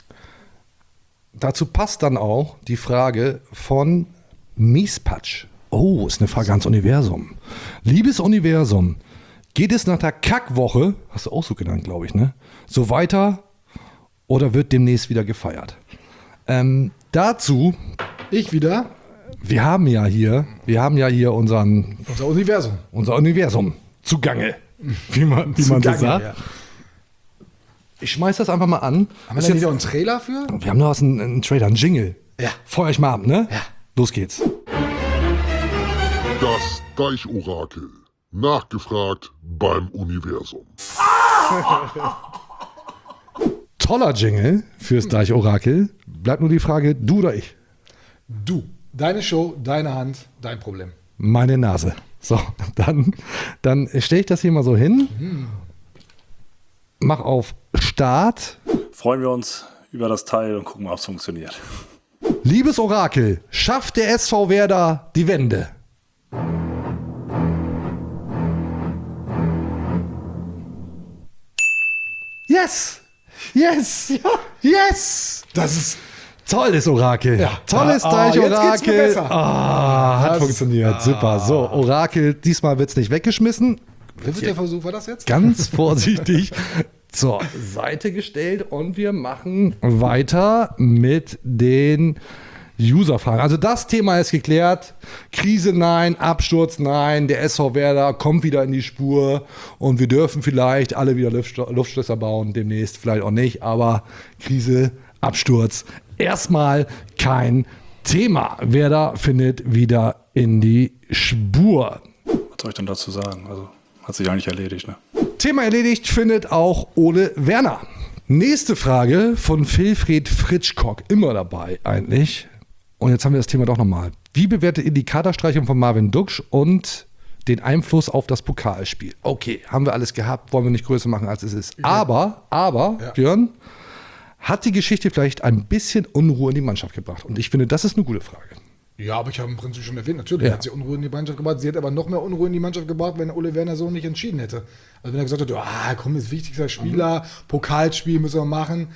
Dazu passt dann auch die Frage von Miespatsch. Oh, ist eine Frage ans Universum. Liebes Universum, geht es nach der Kackwoche, hast du auch so genannt, glaube ich, ne? So weiter oder wird demnächst wieder gefeiert? Dazu. Ich wieder. Wir haben ja hier unser Universum. Unser Universum zugange. Wie man so sagt. Ja. Ich schmeiß das einfach mal an. Haben wir da nicht noch einen Trailer für? Wir haben noch einen Trailer, einen Jingle. Ja. Feuer euch mal ab, ne? Ja. Los geht's. Das Deichorakel. Nachgefragt beim Universum. Toller Jingle fürs Deichorakel. Bleibt nur die Frage, du oder ich? Du. Deine Show, deine Hand, dein Problem. Meine Nase. So, dann stelle ich das hier mal so hin. Mach auf Start. Freuen wir uns über das Teil und gucken mal, ob es funktioniert. Liebes Orakel, schafft der SV Werder die Wende? Yes! Yes! Ja. Yes! Das ist tolles Orakel. Ja. Tolles Jetzt geht's mir Deichorakel. besser. Hat funktioniert. Super. So, Orakel, diesmal wird es nicht weggeschmissen. Wie viel der Versuch war das jetzt? Ganz vorsichtig zur Seite gestellt und wir machen weiter mit den User-Fragen. Also das Thema ist geklärt. Krise nein, Absturz nein, der SV Werder kommt wieder in die Spur und wir dürfen vielleicht alle wieder Luftschlösser bauen, demnächst vielleicht auch nicht, aber Krise, Absturz, erstmal kein Thema. Werder findet wieder in die Spur. Was soll ich denn dazu sagen? Also hat sich eigentlich erledigt, ne? Thema erledigt findet auch Ole Werner. Nächste Frage von Wilfried Fritschkock, immer dabei eigentlich. Und jetzt haben wir das Thema doch nochmal. Wie bewertet ihr die Kaderstreichung von Marvin Duksch und den Einfluss auf das Pokalspiel? Okay, haben wir alles gehabt, wollen wir nicht größer machen, als es ist. Aber, ja. Björn, hat die Geschichte vielleicht ein bisschen Unruhe in die Mannschaft gebracht? Und ich finde, das ist eine gute Frage. Ja, aber ich habe im Prinzip schon erwähnt, natürlich hat sie Unruhe in die Mannschaft gebracht. Sie hätte aber noch mehr Unruhe in die Mannschaft gebracht, wenn Ole Werner so nicht entschieden hätte. Also wenn er gesagt hat, komm, ist wichtigster Spieler, Pokalspiel müssen wir machen.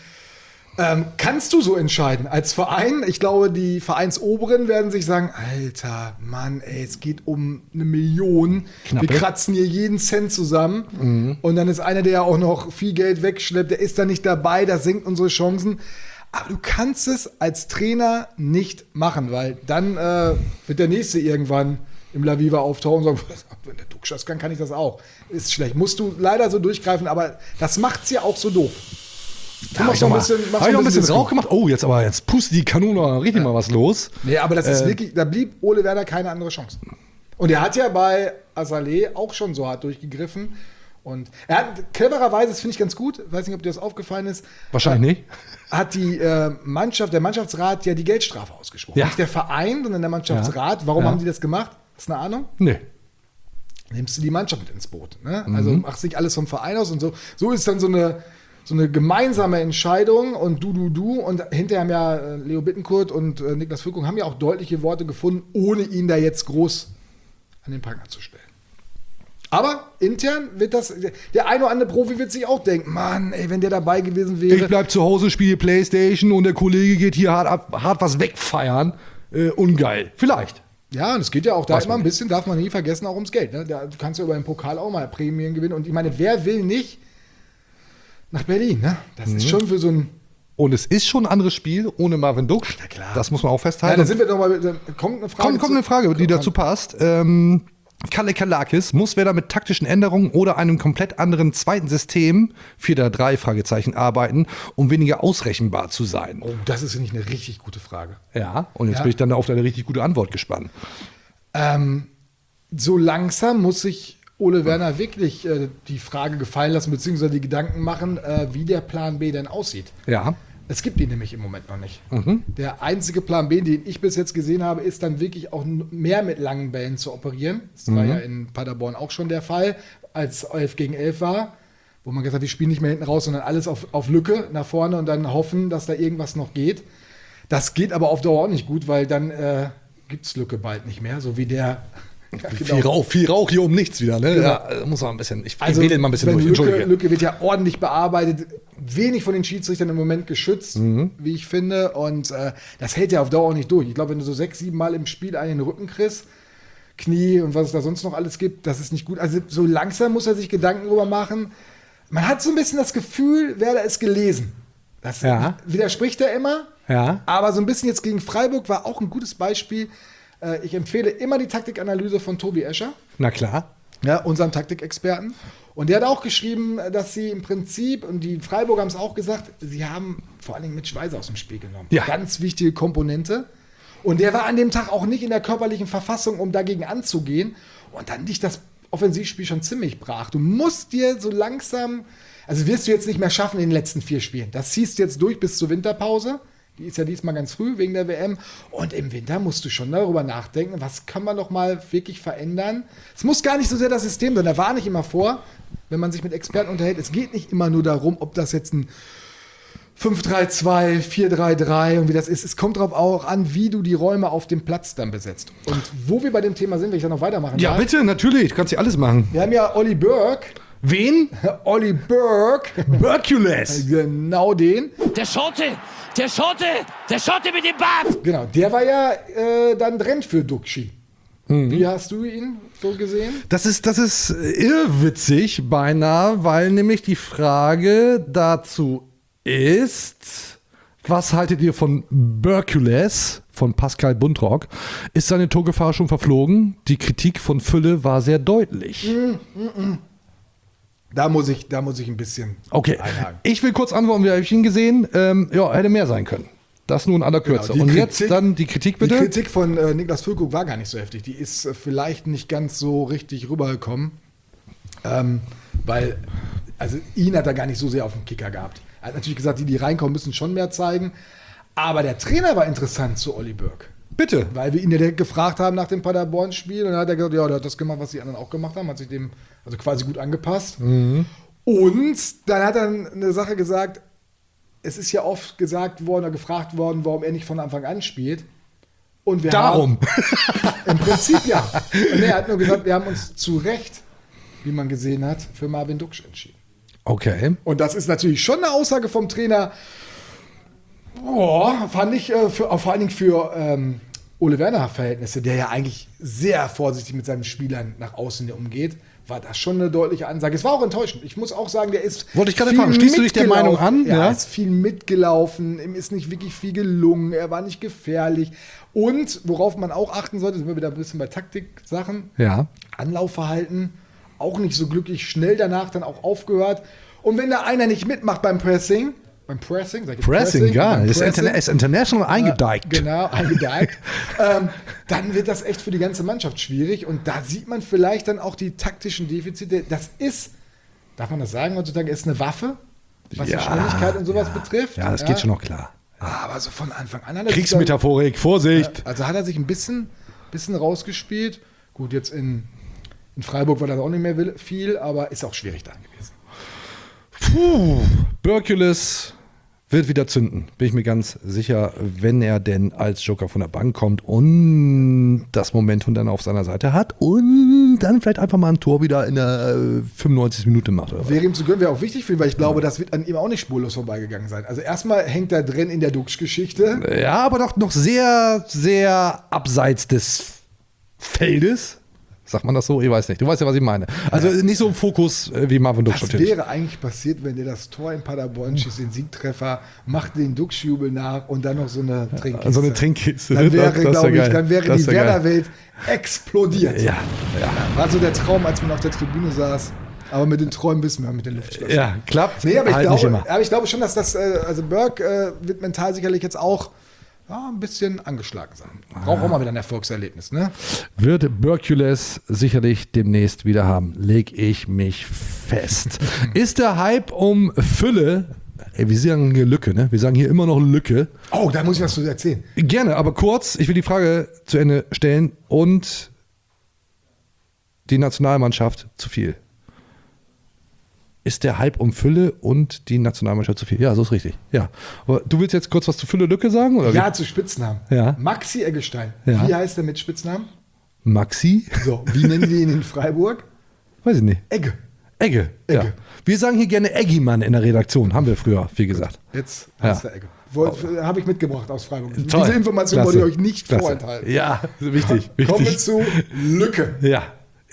Kannst du so entscheiden als Verein? Ich glaube, die Vereinsoberen werden sich sagen, Alter, Mann, ey, es geht um 1 Million. Knappe. Wir kratzen hier jeden Cent zusammen. Und dann ist einer, der ja auch noch viel Geld wegschleppt, der ist da nicht dabei, das senkt unsere Chancen. Aber du kannst es als Trainer nicht machen, weil dann wird der Nächste irgendwann im La Viva auftauchen und sagen, wenn der Duksch das kann ich das auch. Ist schlecht. Musst du leider so durchgreifen, aber das macht's ja auch so doof. Da habe ich noch ein bisschen Rauch gemacht. Oh, jetzt pustet die Kanone richtig mal was los. Nee, aber das ist wirklich, da blieb Ole Werner keine andere Chance. Und er hat ja bei Azalea auch schon so hart durchgegriffen. Und er hat clevererweise, das finde ich ganz gut, weiß nicht, ob dir das aufgefallen ist. Wahrscheinlich nicht. Hat die der Mannschaftsrat ja die Geldstrafe ausgesprochen. Ja. Nicht der Verein, sondern der Mannschaftsrat. Warum haben die das gemacht? Hast du eine Ahnung? Nee. Nimmst du die Mannschaft mit ins Boot. Ne? Also machst nicht alles vom Verein aus und so. So ist dann so eine gemeinsame Entscheidung und du. Und hinterher haben ja Leo Bittencourt und Niklas Füllkrug haben ja auch deutliche Worte gefunden, ohne ihn da jetzt groß an den Pranger zu stellen. Aber intern wird der ein oder andere Profi wird sich auch denken, Mann, ey, wenn der dabei gewesen wäre. Ich bleib zu Hause, spiele Playstation und der Kollege geht hier hart was wegfeiern. Ungeil. Vielleicht. Ja, und es geht ja auch da immer ein bisschen, darf man nie vergessen, auch ums Geld. Ne? Du kannst ja über den Pokal auch mal Prämien gewinnen. Und ich meine, wer will nicht nach Berlin? Ne? Das ist schon für so einen Und es ist schon ein anderes Spiel ohne Marvin Duksch. Ja, klar. Das muss man auch Ja, festhalten. dann sind wir nochmal. Kommt eine Frage. Kommt eine Frage, die dazu passt. Kalle Kalakis, muss Werder mit taktischen Änderungen oder einem komplett anderen zweiten System, 4-3 Fragezeichen, arbeiten, um weniger ausrechenbar zu sein? Oh, das ist nicht eine richtig gute Frage. Ja, und jetzt bin ich dann auf deine richtig gute Antwort gespannt. So langsam muss sich Ole Werner wirklich die Frage gefallen lassen, beziehungsweise die Gedanken machen, wie der Plan B denn aussieht. Ja. Es gibt ihn nämlich im Moment noch nicht. Der einzige Plan B, den ich bis jetzt gesehen habe, ist dann wirklich auch mehr mit langen Bällen zu operieren. Das war ja in Paderborn auch schon der Fall, als 11 gegen 11 war, wo man gesagt hat, wir spielen nicht mehr hinten raus, sondern alles auf Lücke nach vorne und dann hoffen, dass da irgendwas noch geht. Das geht aber auf Dauer auch nicht gut, weil dann gibt es Lücke bald nicht mehr, so wie der... Ja, genau. Viel Rauch hier um nichts wieder, ne? Genau. Ja, muss man ein bisschen, ich Also, rede mal ein bisschen durch, Lücke wird ja ordentlich bearbeitet, wenig von den Schiedsrichtern im Moment geschützt, wie ich finde, und das hält ja auf Dauer auch nicht durch. Ich glaube, wenn du so 6-7 Mal im Spiel einen in den Rücken kriegst, Knie und was es da sonst noch alles gibt, das ist nicht gut. Also so langsam muss er sich Gedanken drüber machen. Man hat so ein bisschen das Gefühl, Werder ist gelesen. Das widerspricht er immer, aber so ein bisschen jetzt gegen Freiburg war auch ein gutes Beispiel. Ich empfehle immer die Taktikanalyse von Tobi Escher. Na klar. Ja, unserem Taktikexperten. Und der hat auch geschrieben, dass sie im Prinzip, und die Freiburger haben es auch gesagt, sie haben vor allen Dingen mit Schweizer aus dem Spiel genommen. Ja. Ganz wichtige Komponente. Und der war an dem Tag auch nicht in der körperlichen Verfassung, um dagegen anzugehen. Und dann liegt das Offensivspiel schon ziemlich brach. Du musst dir so langsam, also wirst du jetzt nicht mehr schaffen in den letzten 4 Spielen. Das ziehst du jetzt durch bis zur Winterpause. Die ist ja diesmal ganz früh wegen der WM. Und im Winter musst du schon darüber nachdenken, was kann man noch mal wirklich verändern. Es muss gar nicht so sehr das System sein. Da warne ich immer vor, wenn man sich mit Experten unterhält. Es geht nicht immer nur darum, ob das jetzt ein 5-3-2, 4-3-3 und wie das ist. Es kommt darauf auch an, wie du die Räume auf dem Platz dann besetzt. Und wo wir bei dem Thema sind, wenn ich da noch weitermachen darf. Ja, bitte, natürlich. Du kannst ja alles machen. Wir haben ja Olli Burke. Wen? Olli Burke. Burkules. Genau den. Der Schotte mit dem Bart. Genau, der war ja dann drin für Duxchi. Wie hast du ihn so gesehen? Das ist irrwitzig beinahe, weil nämlich die Frage dazu ist, was haltet ihr von Burkules, von Pascal Buntrock? Ist seine Torgefahr schon verflogen? Die Kritik von Fülle war sehr deutlich. Da muss ich ein bisschen einhaken. Ich will kurz antworten, wie habe ich ihn gesehen? Hätte mehr sein können. Das nur in aller Kürze. Genau, und jetzt dann die Kritik bitte? Die Kritik von Niklas Füllkrug war gar nicht so heftig. Die ist vielleicht nicht ganz so richtig rübergekommen. Weil, also ihn hat er gar nicht so sehr auf dem Kicker gehabt. Er hat natürlich gesagt, die reinkommen, müssen schon mehr zeigen. Aber der Trainer war interessant zu Olli Burke. Bitte. Weil wir ihn ja direkt gefragt haben nach dem Paderborn-Spiel. Und dann hat er gesagt, ja, der hat das gemacht, was die anderen auch gemacht haben. Hat sich dem also quasi gut angepasst. Und dann hat er eine Sache gesagt, es ist ja oft gesagt worden oder gefragt worden, warum er nicht von Anfang an spielt. Und wir Darum. Im Prinzip ja. Und er hat nur gesagt, wir haben uns zu Recht, wie man gesehen hat, für Marvin Duksch entschieden. Okay. Und das ist natürlich schon eine Aussage vom Trainer, fand ich vor allen Dingen für Ole Werner-Verhältnisse, der ja eigentlich sehr vorsichtig mit seinen Spielern nach außen umgeht, war das schon eine deutliche Ansage. Es war auch enttäuschend. Ich muss auch sagen, der ist Wollte ich gerade fragen, schließt du dich der Meinung an? Ja, ist viel mitgelaufen, ihm ist nicht wirklich viel gelungen, er war nicht gefährlich. Und worauf man auch achten sollte, sind wir wieder ein bisschen bei Taktik-Sachen, Anlaufverhalten, auch nicht so glücklich, schnell danach dann auch aufgehört. Und wenn da einer nicht mitmacht beim Pressing, ist international eingedeicht. Genau, eingedeicht. Dann wird das echt für die ganze Mannschaft schwierig. Und da sieht man vielleicht dann auch die taktischen Defizite. Das ist, darf man das sagen heutzutage, ist eine Waffe, was die Schnelligkeit und sowas betrifft. Ja, das geht schon noch klar. Aber so von Anfang an hat er Kriegsmetaphorik, Vorsicht. Also hat er sich ein bisschen rausgespielt. Gut, jetzt in Freiburg war das auch nicht mehr viel, aber ist auch schwierig dann gewesen. Burkules wird wieder zünden, bin ich mir ganz sicher, wenn er denn als Joker von der Bank kommt und das Momentum dann auf seiner Seite hat und dann vielleicht einfach mal ein Tor wieder in der 95. Minute macht. Oder? Wäre ihm zu gönnen, wäre auch wichtig für ihn, weil ich glaube, das wird an ihm auch nicht spurlos vorbeigegangen sein. Also erstmal hängt er drin in der Duksch-Geschichte. Ja, aber doch noch sehr, sehr abseits des Feldes. Sagt man das so? Ich weiß nicht. Du weißt ja, was ich meine. Also nicht so im Fokus wie Marvin Duksch. Was wäre eigentlich passiert, wenn der das Tor in Paderborn schießt, den Siegtreffer, macht den Duksch-Jubel nach und dann noch so eine Trinkkiste? So eine Trinkkiste. Dann wäre, glaube ich, das die Werder-Welt explodiert. Ja. War so der Traum, als man auf der Tribüne saß. Aber mit den Träumen wissen wir, mit den Luftschlössern. Ja, klappt. Nee, aber, halt nicht immer. ich glaube schon, dass das, also Burke wird mental sicherlich jetzt auch ein bisschen angeschlagen sein. Braucht auch mal wieder ein Erfolgserlebnis, ne? Wird Burkules sicherlich demnächst wieder haben. Leg ich mich fest. Ist der Hype um Fülle, wir sagen hier Lücke, ne? Wir sagen hier immer noch Lücke. Oh, da muss ich was zu erzählen. Gerne, aber kurz, ich will die Frage zu Ende stellen. Und die Nationalmannschaft zu viel? Ist der Hype um Fülle und die Nationalmannschaft zu viel? Ja, so ist richtig. Ja. Aber du willst jetzt kurz was zu Fülle-Lücke sagen? Oder ja, zu Spitznamen. Ja. Maxi Eggestein. Ja. Wie heißt der mit Spitznamen? Maxi? So, wie nennen die ihn in Freiburg? Weiß ich nicht. Egge. Egge. Ja. Wir sagen hier gerne Eggi-Mann in der Redaktion. Haben wir früher viel gesagt. Jetzt heißt der Egge. Habe ich mitgebracht aus Freiburg. Toll. Diese Information wollte ich euch nicht vorenthalten. Ja, wichtig. Kommen wir zu Lücke. Ja.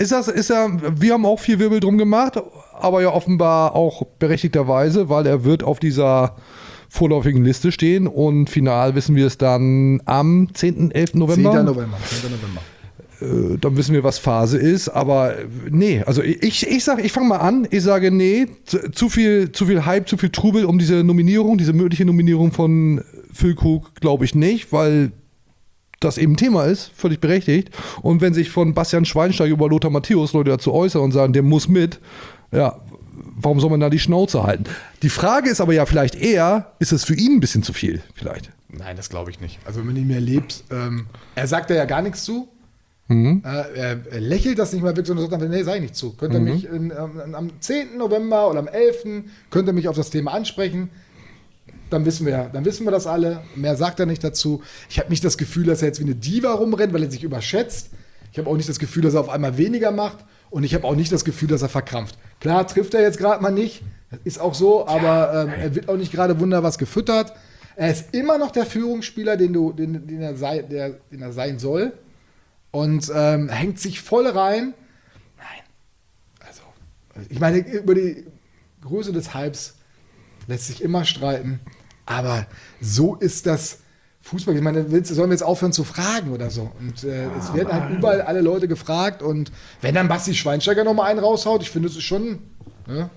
Wir haben auch viel Wirbel drum gemacht, aber ja offenbar auch berechtigterweise, weil er wird auf dieser vorläufigen Liste stehen und final wissen wir es dann am 10., 11. November. 10. November. Dann wissen wir, was Phase ist, aber nee, also ich fange mal an, ich sage nee, zu viel Hype, zu viel Trubel um diese Nominierung, diese mögliche Nominierung von Füllkrug glaube ich nicht, weil das eben Thema ist, völlig berechtigt. Und wenn sich von Bastian Schweinsteiger über Lothar Matthäus Leute dazu äußern und sagen, der muss mit, ja, warum soll man da die Schnauze halten? Die Frage ist aber ja vielleicht eher, ist es für ihn ein bisschen zu viel vielleicht? Nein, das glaube ich nicht. Also wenn man ihn mehr lebt, er sagt ja gar nichts zu. Er lächelt das nicht mal weg, sondern sagt dann, nee, sag ich nicht zu. Könnt ihr mich am 10. November oder am 11. könnt ihr mich auf das Thema ansprechen. Dann wissen wir das alle. Mehr sagt er nicht dazu. Ich habe nicht das Gefühl, dass er jetzt wie eine Diva rumrennt, weil er sich überschätzt. Ich habe auch nicht das Gefühl, dass er auf einmal weniger macht. Und ich habe auch nicht das Gefühl, dass er verkrampft. Klar, trifft er jetzt gerade mal nicht. Das ist auch so. Aber er wird auch nicht gerade wunder was gefüttert. Er ist immer noch der Führungsspieler, den er sein soll. Und hängt sich voll rein. Nein. Also, ich meine, über die Größe des Hypes lässt sich immer streiten. Aber so ist das Fußball. Ich meine, sollen wir jetzt aufhören zu fragen oder so? Und es werden halt überall alle Leute gefragt. Und wenn dann Basti Schweinsteiger nochmal einen raushaut, ich finde, es ist schon... Ja.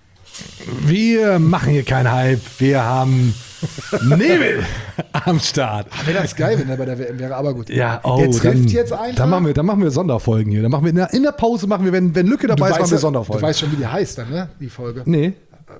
Wir machen hier keinen Hype. Wir haben Nebel am Start. Wäre das geil, wenn der bei der WM wäre, aber gut. Ja, der trifft jetzt einfach. Dann machen wir Sonderfolgen hier. Dann machen wir in der Pause, wenn Lücke dabei ist, machen wir Sonderfolgen. Du weißt schon, wie die heißt dann, ne? Die Folge. Nee.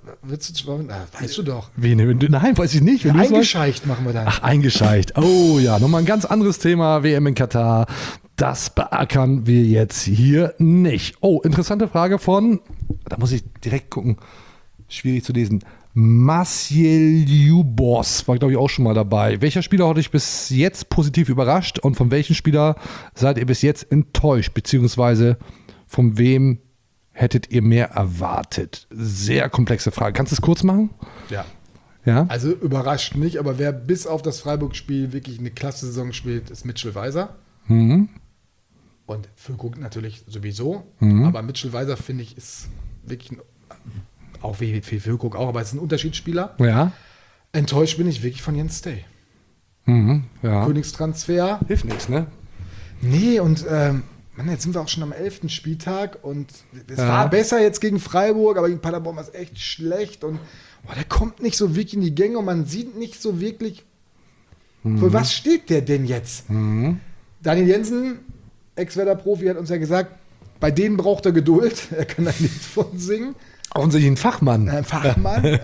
Weißt du doch. Nein, weiß ich nicht. Ja, eingescheicht machen wir dann. Ach, eingescheicht. Oh ja, nochmal ein ganz anderes Thema. WM in Katar. Das beackern wir jetzt hier nicht. Oh, interessante Frage von, da muss ich direkt gucken, schwierig zu lesen. Maciel Ljubos war, glaube ich, auch schon mal dabei. Welcher Spieler hat euch bis jetzt positiv überrascht und von welchem Spieler seid ihr bis jetzt enttäuscht? Beziehungsweise von wem hättet ihr mehr erwartet? Sehr komplexe Frage. Kannst du es kurz machen? Ja. Also überrascht nicht, aber wer bis auf das Freiburg-Spiel wirklich eine klasse Saison spielt, ist Mitchell Weiser. Und Füllkrug natürlich sowieso. Aber Mitchell Weiser, finde ich, ist wirklich auch wie Füllkrug auch, aber es ist ein Unterschiedsspieler. Ja. Enttäuscht bin ich wirklich von Jens Stay. Ja. Königstransfer. Hilft nichts, ne? Nee, und jetzt sind wir auch schon am 11. Spieltag und es war besser jetzt gegen Freiburg, aber gegen Paderborn war es echt schlecht und der kommt nicht so wirklich in die Gänge und man sieht nicht so wirklich, für was steht der denn jetzt? Daniel Jensen, Ex-Werder-Profi, hat uns ja gesagt, bei denen braucht er Geduld, er kann ein Lied von singen. Offensichtlich ein Fachmann. Ein Fachmann.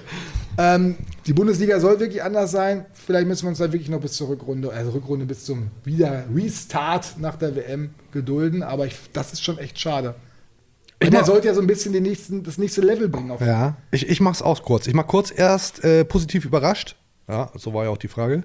Die Bundesliga soll wirklich anders sein. Vielleicht müssen wir uns da wirklich noch bis zur Rückrunde, bis zum Restart nach der WM gedulden. Aber das ist schon echt schade. Er sollte ja so ein bisschen das nächste Level bringen. Ja, ich mach's auch kurz. Ich mach kurz erst positiv überrascht. Ja, so war ja auch die Frage.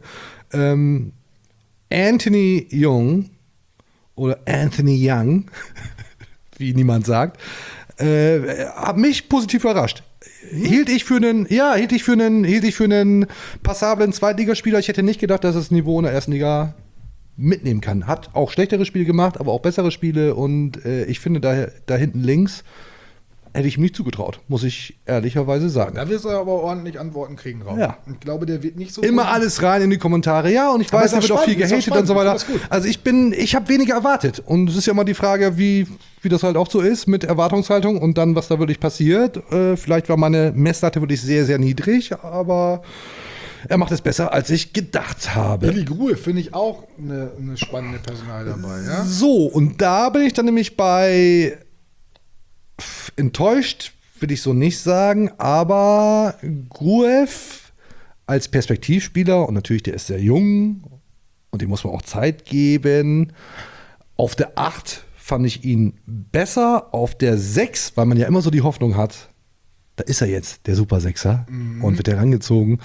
Anthony Young oder Anthony Young, wie niemand sagt, hat mich positiv überrascht. Hielt ich für einen passablen Zweitligaspieler. Ich hätte nicht gedacht, dass das Niveau in der ersten Liga mitnehmen kann. Hat auch schlechtere Spiele gemacht, aber auch bessere Spiele und ich finde da hinten links hätte ich ihm nicht zugetraut, muss ich ehrlicherweise sagen. Da wirst du aber ordentlich Antworten kriegen drauf. Ja. Ich glaube, der wird nicht so Immer alles rein in die Kommentare. Ja, und ich weiß, da wird auch viel gehatet und so weiter. Also ich habe weniger erwartet. Und es ist ja immer die Frage, wie das halt auch so ist mit Erwartungshaltung und dann, was da wirklich passiert. Vielleicht war meine Messlatte wirklich sehr, sehr niedrig, aber er macht es besser, als ich gedacht habe. Billy Grue finde ich auch eine spannende Personal dabei. Ja? So, und da bin ich dann nämlich bei enttäuscht, will ich so nicht sagen, aber Gruev als Perspektivspieler, und natürlich der ist sehr jung und dem muss man auch Zeit geben. Auf der 8 fand ich ihn besser, auf der 6, weil man ja immer so die Hoffnung hat, da ist er jetzt, der Super Sechser, und wird herangezogen.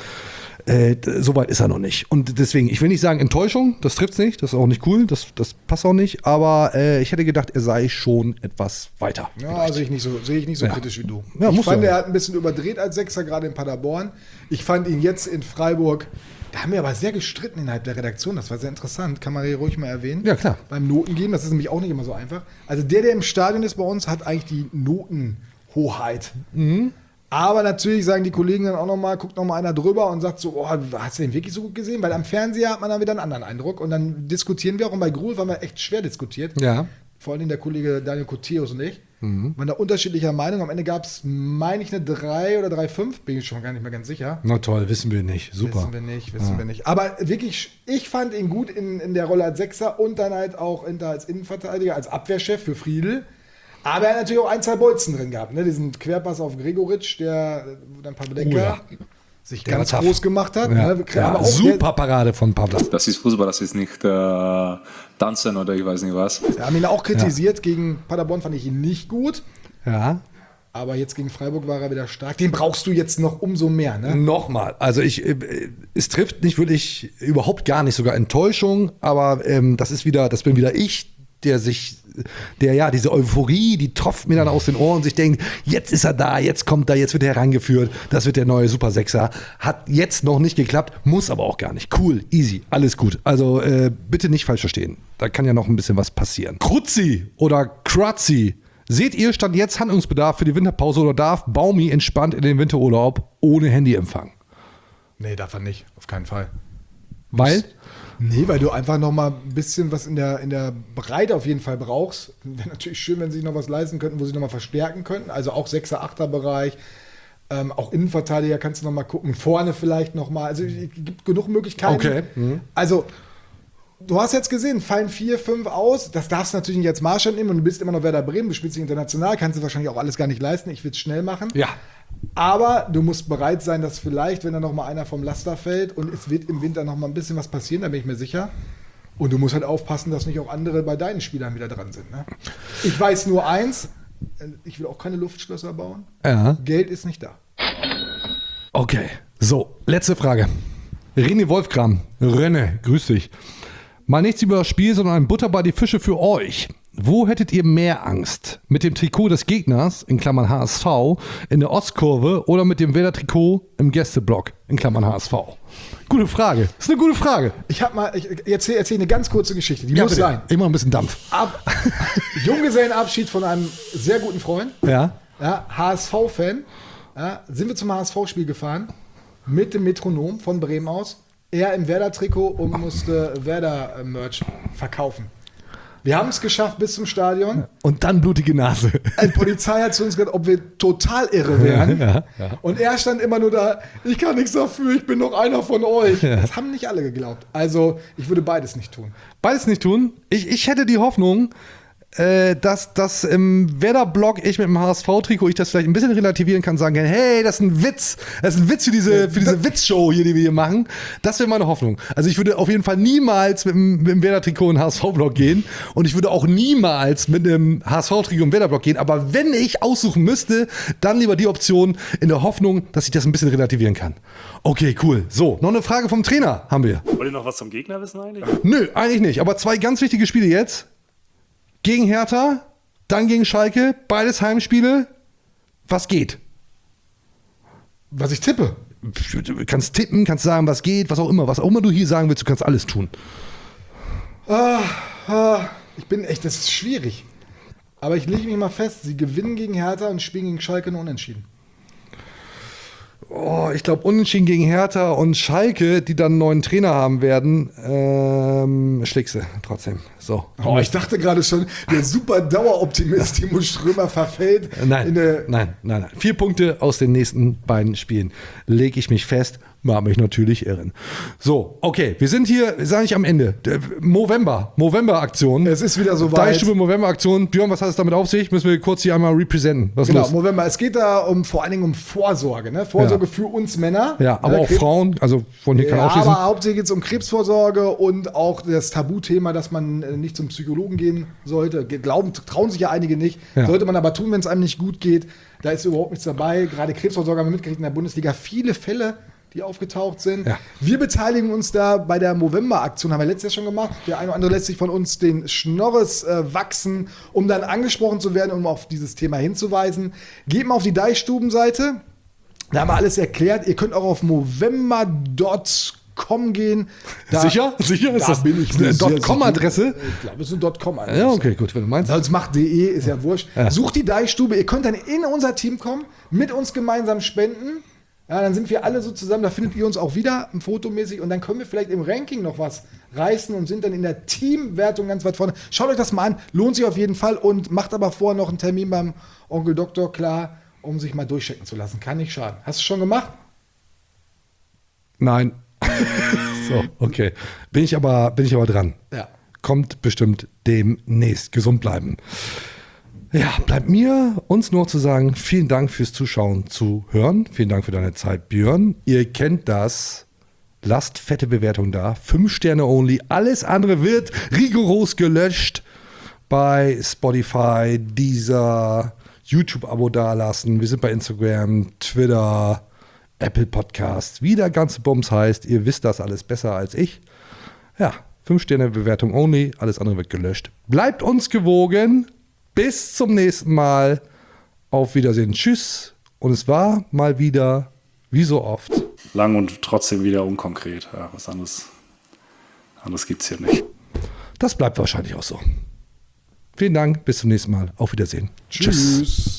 Soweit ist er noch nicht. Und deswegen, ich will nicht sagen Enttäuschung, das trifft's nicht, das ist auch nicht cool, das passt auch nicht, aber ich hätte gedacht, er sei schon etwas weiter. Ja, sehe ich nicht so kritisch wie du. Ja, ich fand, er hat ein bisschen überdreht als Sechser, gerade in Paderborn. Ich fand ihn jetzt in Freiburg, da haben wir aber sehr gestritten innerhalb der Redaktion, das war sehr interessant, kann man hier ruhig mal erwähnen. Ja, klar. Beim Notengeben, das ist nämlich auch nicht immer so einfach. Also der im Stadion ist bei uns, hat eigentlich die Notenhoheit. Aber natürlich sagen die Kollegen dann auch nochmal, guckt nochmal einer drüber und sagt so, oh, hast du den wirklich so gut gesehen? Weil am Fernseher hat man dann wieder einen anderen Eindruck und dann diskutieren wir auch, und bei Gruev haben wir echt schwer diskutiert. Ja. Vor allem der Kollege Daniel Koteus und ich. Waren da unterschiedlicher Meinung. Am Ende gab es, meine ich, eine 3 oder 3,5. Bin ich schon gar nicht mehr ganz sicher. Na toll, wissen wir nicht. Super. Wissen wir nicht. Aber wirklich, ich fand ihn gut in der Rolle als Sechser und dann halt auch als Innenverteidiger, als Abwehrchef für Friedl. Aber er hat natürlich auch ein, zwei Bolzen drin gehabt. Ne? Diesen Querpass auf Gregoritsch, der dann Pavlenka sich ganz groß gemacht hat. Ja. Ne? Ja, super Parade von Pavlas. Das ist Fußball, das ist nicht Tanzen oder ich weiß nicht was. Wir haben ihn auch kritisiert. Gegen Paderborn fand ich ihn nicht gut. Ja. Aber jetzt gegen Freiburg war er wieder stark. Den brauchst du jetzt noch umso mehr. Ne? Nochmal. Also es trifft nicht wirklich, überhaupt gar nicht, sogar Enttäuschung. Aber das bin wieder ich, der diese Euphorie, die tropft mir dann aus den Ohren und sich denkt, jetzt ist er da, jetzt kommt er, jetzt wird er herangeführt, das wird der neue Super Sechser. Hat jetzt noch nicht geklappt, muss aber auch gar nicht. Cool, easy, alles gut. Also bitte nicht falsch verstehen. Da kann ja noch ein bisschen was passieren. Krutzi oder Kratzi. Seht ihr, stand jetzt Handlungsbedarf für die Winterpause oder darf Baumi entspannt in den Winterurlaub ohne Handyempfang? Nee, darf er nicht, auf keinen Fall. Weil? Nee, weil du einfach noch mal ein bisschen was in der Breite auf jeden Fall brauchst. Wäre natürlich schön, wenn sie sich noch was leisten könnten, wo sie noch mal verstärken könnten. Also auch 6er, 8er Bereich. Auch Innenverteidiger kannst du noch mal gucken. Vorne vielleicht noch mal. Also es gibt genug Möglichkeiten. Okay. Also du hast jetzt gesehen, fallen 4, 5 aus. Das darfst du natürlich nicht als Maßstab nehmen. Und du bist immer noch Werder Bremen. Du spielst dich international. Kannst du wahrscheinlich auch alles gar nicht leisten. Ich will es schnell machen. Ja. Aber du musst bereit sein, dass vielleicht, wenn da noch mal einer vom Laster fällt und es wird im Winter noch mal ein bisschen was passieren, da bin ich mir sicher. Und du musst halt aufpassen, dass nicht auch andere bei deinen Spielern wieder dran sind. Ne? Ich weiß nur eins, ich will auch keine Luftschlösser bauen. Ja. Geld ist nicht da. Okay, so, letzte Frage. René Wolfgram, Renne, grüß dich. Mal nichts über das Spiel, sondern ein Butter bei die Fische für euch. Wo hättet ihr mehr Angst? Mit dem Trikot des Gegners, in Klammern HSV, in der Ostkurve oder mit dem Werder-Trikot im Gästeblock, in Klammern HSV? Gute Frage. Das ist eine gute Frage. Ich erzähle eine ganz kurze Geschichte. Die muss sein. Immer ein bisschen Dampf. Junggesellenabschied von einem sehr guten Freund. Ja. HSV-Fan. Ja, sind wir zum HSV-Spiel gefahren. Mit dem Metronom von Bremen aus. Er im Werder-Trikot und musste Werder-Merch verkaufen. Wir haben es geschafft bis zum Stadion. Und dann blutige Nase. Die Polizei hat zu uns gesagt, ob wir total irre wären. Ja. Und er stand immer nur da, ich kann nichts dafür, ich bin doch einer von euch. Ja. Das haben nicht alle geglaubt. Also ich würde beides nicht tun. Beides nicht tun? Ich hätte die Hoffnung, dass im Werder-Blog ich mit dem HSV-Trikot ich das vielleicht ein bisschen relativieren kann, sagen kann, hey, das ist ein Witz. Das ist ein Witz für diese Witzshow hier, die wir hier machen. Das wäre meine Hoffnung. Also ich würde auf jeden Fall niemals mit dem Werder-Trikot in den HSV-Blog gehen und ich würde auch niemals mit einem HSV-Trikot im Werder-Blog gehen. Aber wenn ich aussuchen müsste, dann lieber die Option in der Hoffnung, dass ich das ein bisschen relativieren kann. Okay, cool. So, noch eine Frage vom Trainer haben wir. Wollt ihr noch was zum Gegner wissen eigentlich? Nö, eigentlich nicht. Aber 2 ganz wichtige Spiele jetzt. Gegen Hertha, dann gegen Schalke, beides Heimspiele. Was geht? Was ich tippe? Du kannst tippen, kannst sagen, was geht, was auch immer du hier sagen willst, du kannst alles tun. Ich bin echt, das ist schwierig. Aber ich lege mich mal fest, sie gewinnen gegen Hertha und spielen gegen Schalke nur unentschieden. Oh, ich glaube, unentschieden gegen Hertha und Schalke, die dann einen neuen Trainer haben werden, schlägst du trotzdem. So. Oh, ich dachte gerade schon, der super Daueroptimist Timo Strömer verfällt. Nein. 4 Punkte aus den nächsten beiden Spielen. Lege ich mich fest, mag mich natürlich irren. So, okay, wir sind hier, sage ich am Ende. Movember-Aktion. Es ist wieder soweit. Deichstube Movember-Aktion. Björn, was hat es damit auf sich? Müssen wir kurz hier einmal representen. Was genau, los? Movember. Es geht da vor allen Dingen um Vorsorge. Ne? Vorsorge für uns Männer. Ja, aber auch Frauen. Also von hier kann auch schließen. Aber hauptsächlich geht es um Krebsvorsorge und auch das Tabuthema, dass man nicht zum Psychologen gehen sollte. Trauen sich ja einige nicht. Ja. Sollte man aber tun, wenn es einem nicht gut geht. Da ist überhaupt nichts dabei. Gerade Krebsvorsorge haben wir mitgekriegt in der Bundesliga. Viele Fälle, die aufgetaucht sind. Ja. Wir beteiligen uns da bei der Movember-Aktion, haben wir letztes Jahr schon gemacht. Der eine oder andere lässt sich von uns den Schnorres wachsen, um dann angesprochen zu werden, um auf dieses Thema hinzuweisen. Geht mal auf die Deichstuben-Seite. Da haben wir alles erklärt. Ihr könnt auch auf movember.com gehen. Da, sicher? Ist das bin ich eine .com-Adresse? Ich glaube, es ist eine .com-Adresse. Ja, okay, gut, wenn du meinst. Sonst macht .de, ist ja wurscht. Ja. Sucht die Deichstube. Ihr könnt dann in unser Team kommen, mit uns gemeinsam spenden. Ja, dann sind wir alle so zusammen, da findet ihr uns auch wieder, fotomäßig, und dann können wir vielleicht im Ranking noch was reißen und sind dann in der Teamwertung ganz weit vorne. Schaut euch das mal an, lohnt sich auf jeden Fall und macht aber vorher noch einen Termin beim Onkel Doktor klar, um sich mal durchchecken zu lassen. Kann nicht schaden. Hast du schon gemacht? Nein. So, okay. Bin ich aber dran. Ja. Kommt bestimmt demnächst. Gesund bleiben. Ja, bleibt uns nur zu sagen, vielen Dank fürs Zuschauen, Zuhören. Vielen Dank für deine Zeit, Björn. Ihr kennt das. Lasst fette Bewertung da. 5 Sterne only. Alles andere wird rigoros gelöscht. Bei Spotify, Deezer, YouTube-Abo dalassen. Wir sind bei Instagram, Twitter, Apple Podcasts. Wie der ganze Bums heißt. Ihr wisst das alles besser als ich. Ja, 5 Sterne Bewertung only. Alles andere wird gelöscht. Bleibt uns gewogen. Bis zum nächsten Mal. Auf Wiedersehen. Tschüss. Und es war mal wieder, wie so oft, lang und trotzdem wieder unkonkret. Ja, was anderes gibt es hier nicht. Das bleibt wahrscheinlich auch so. Vielen Dank. Bis zum nächsten Mal. Auf Wiedersehen. Tschüss.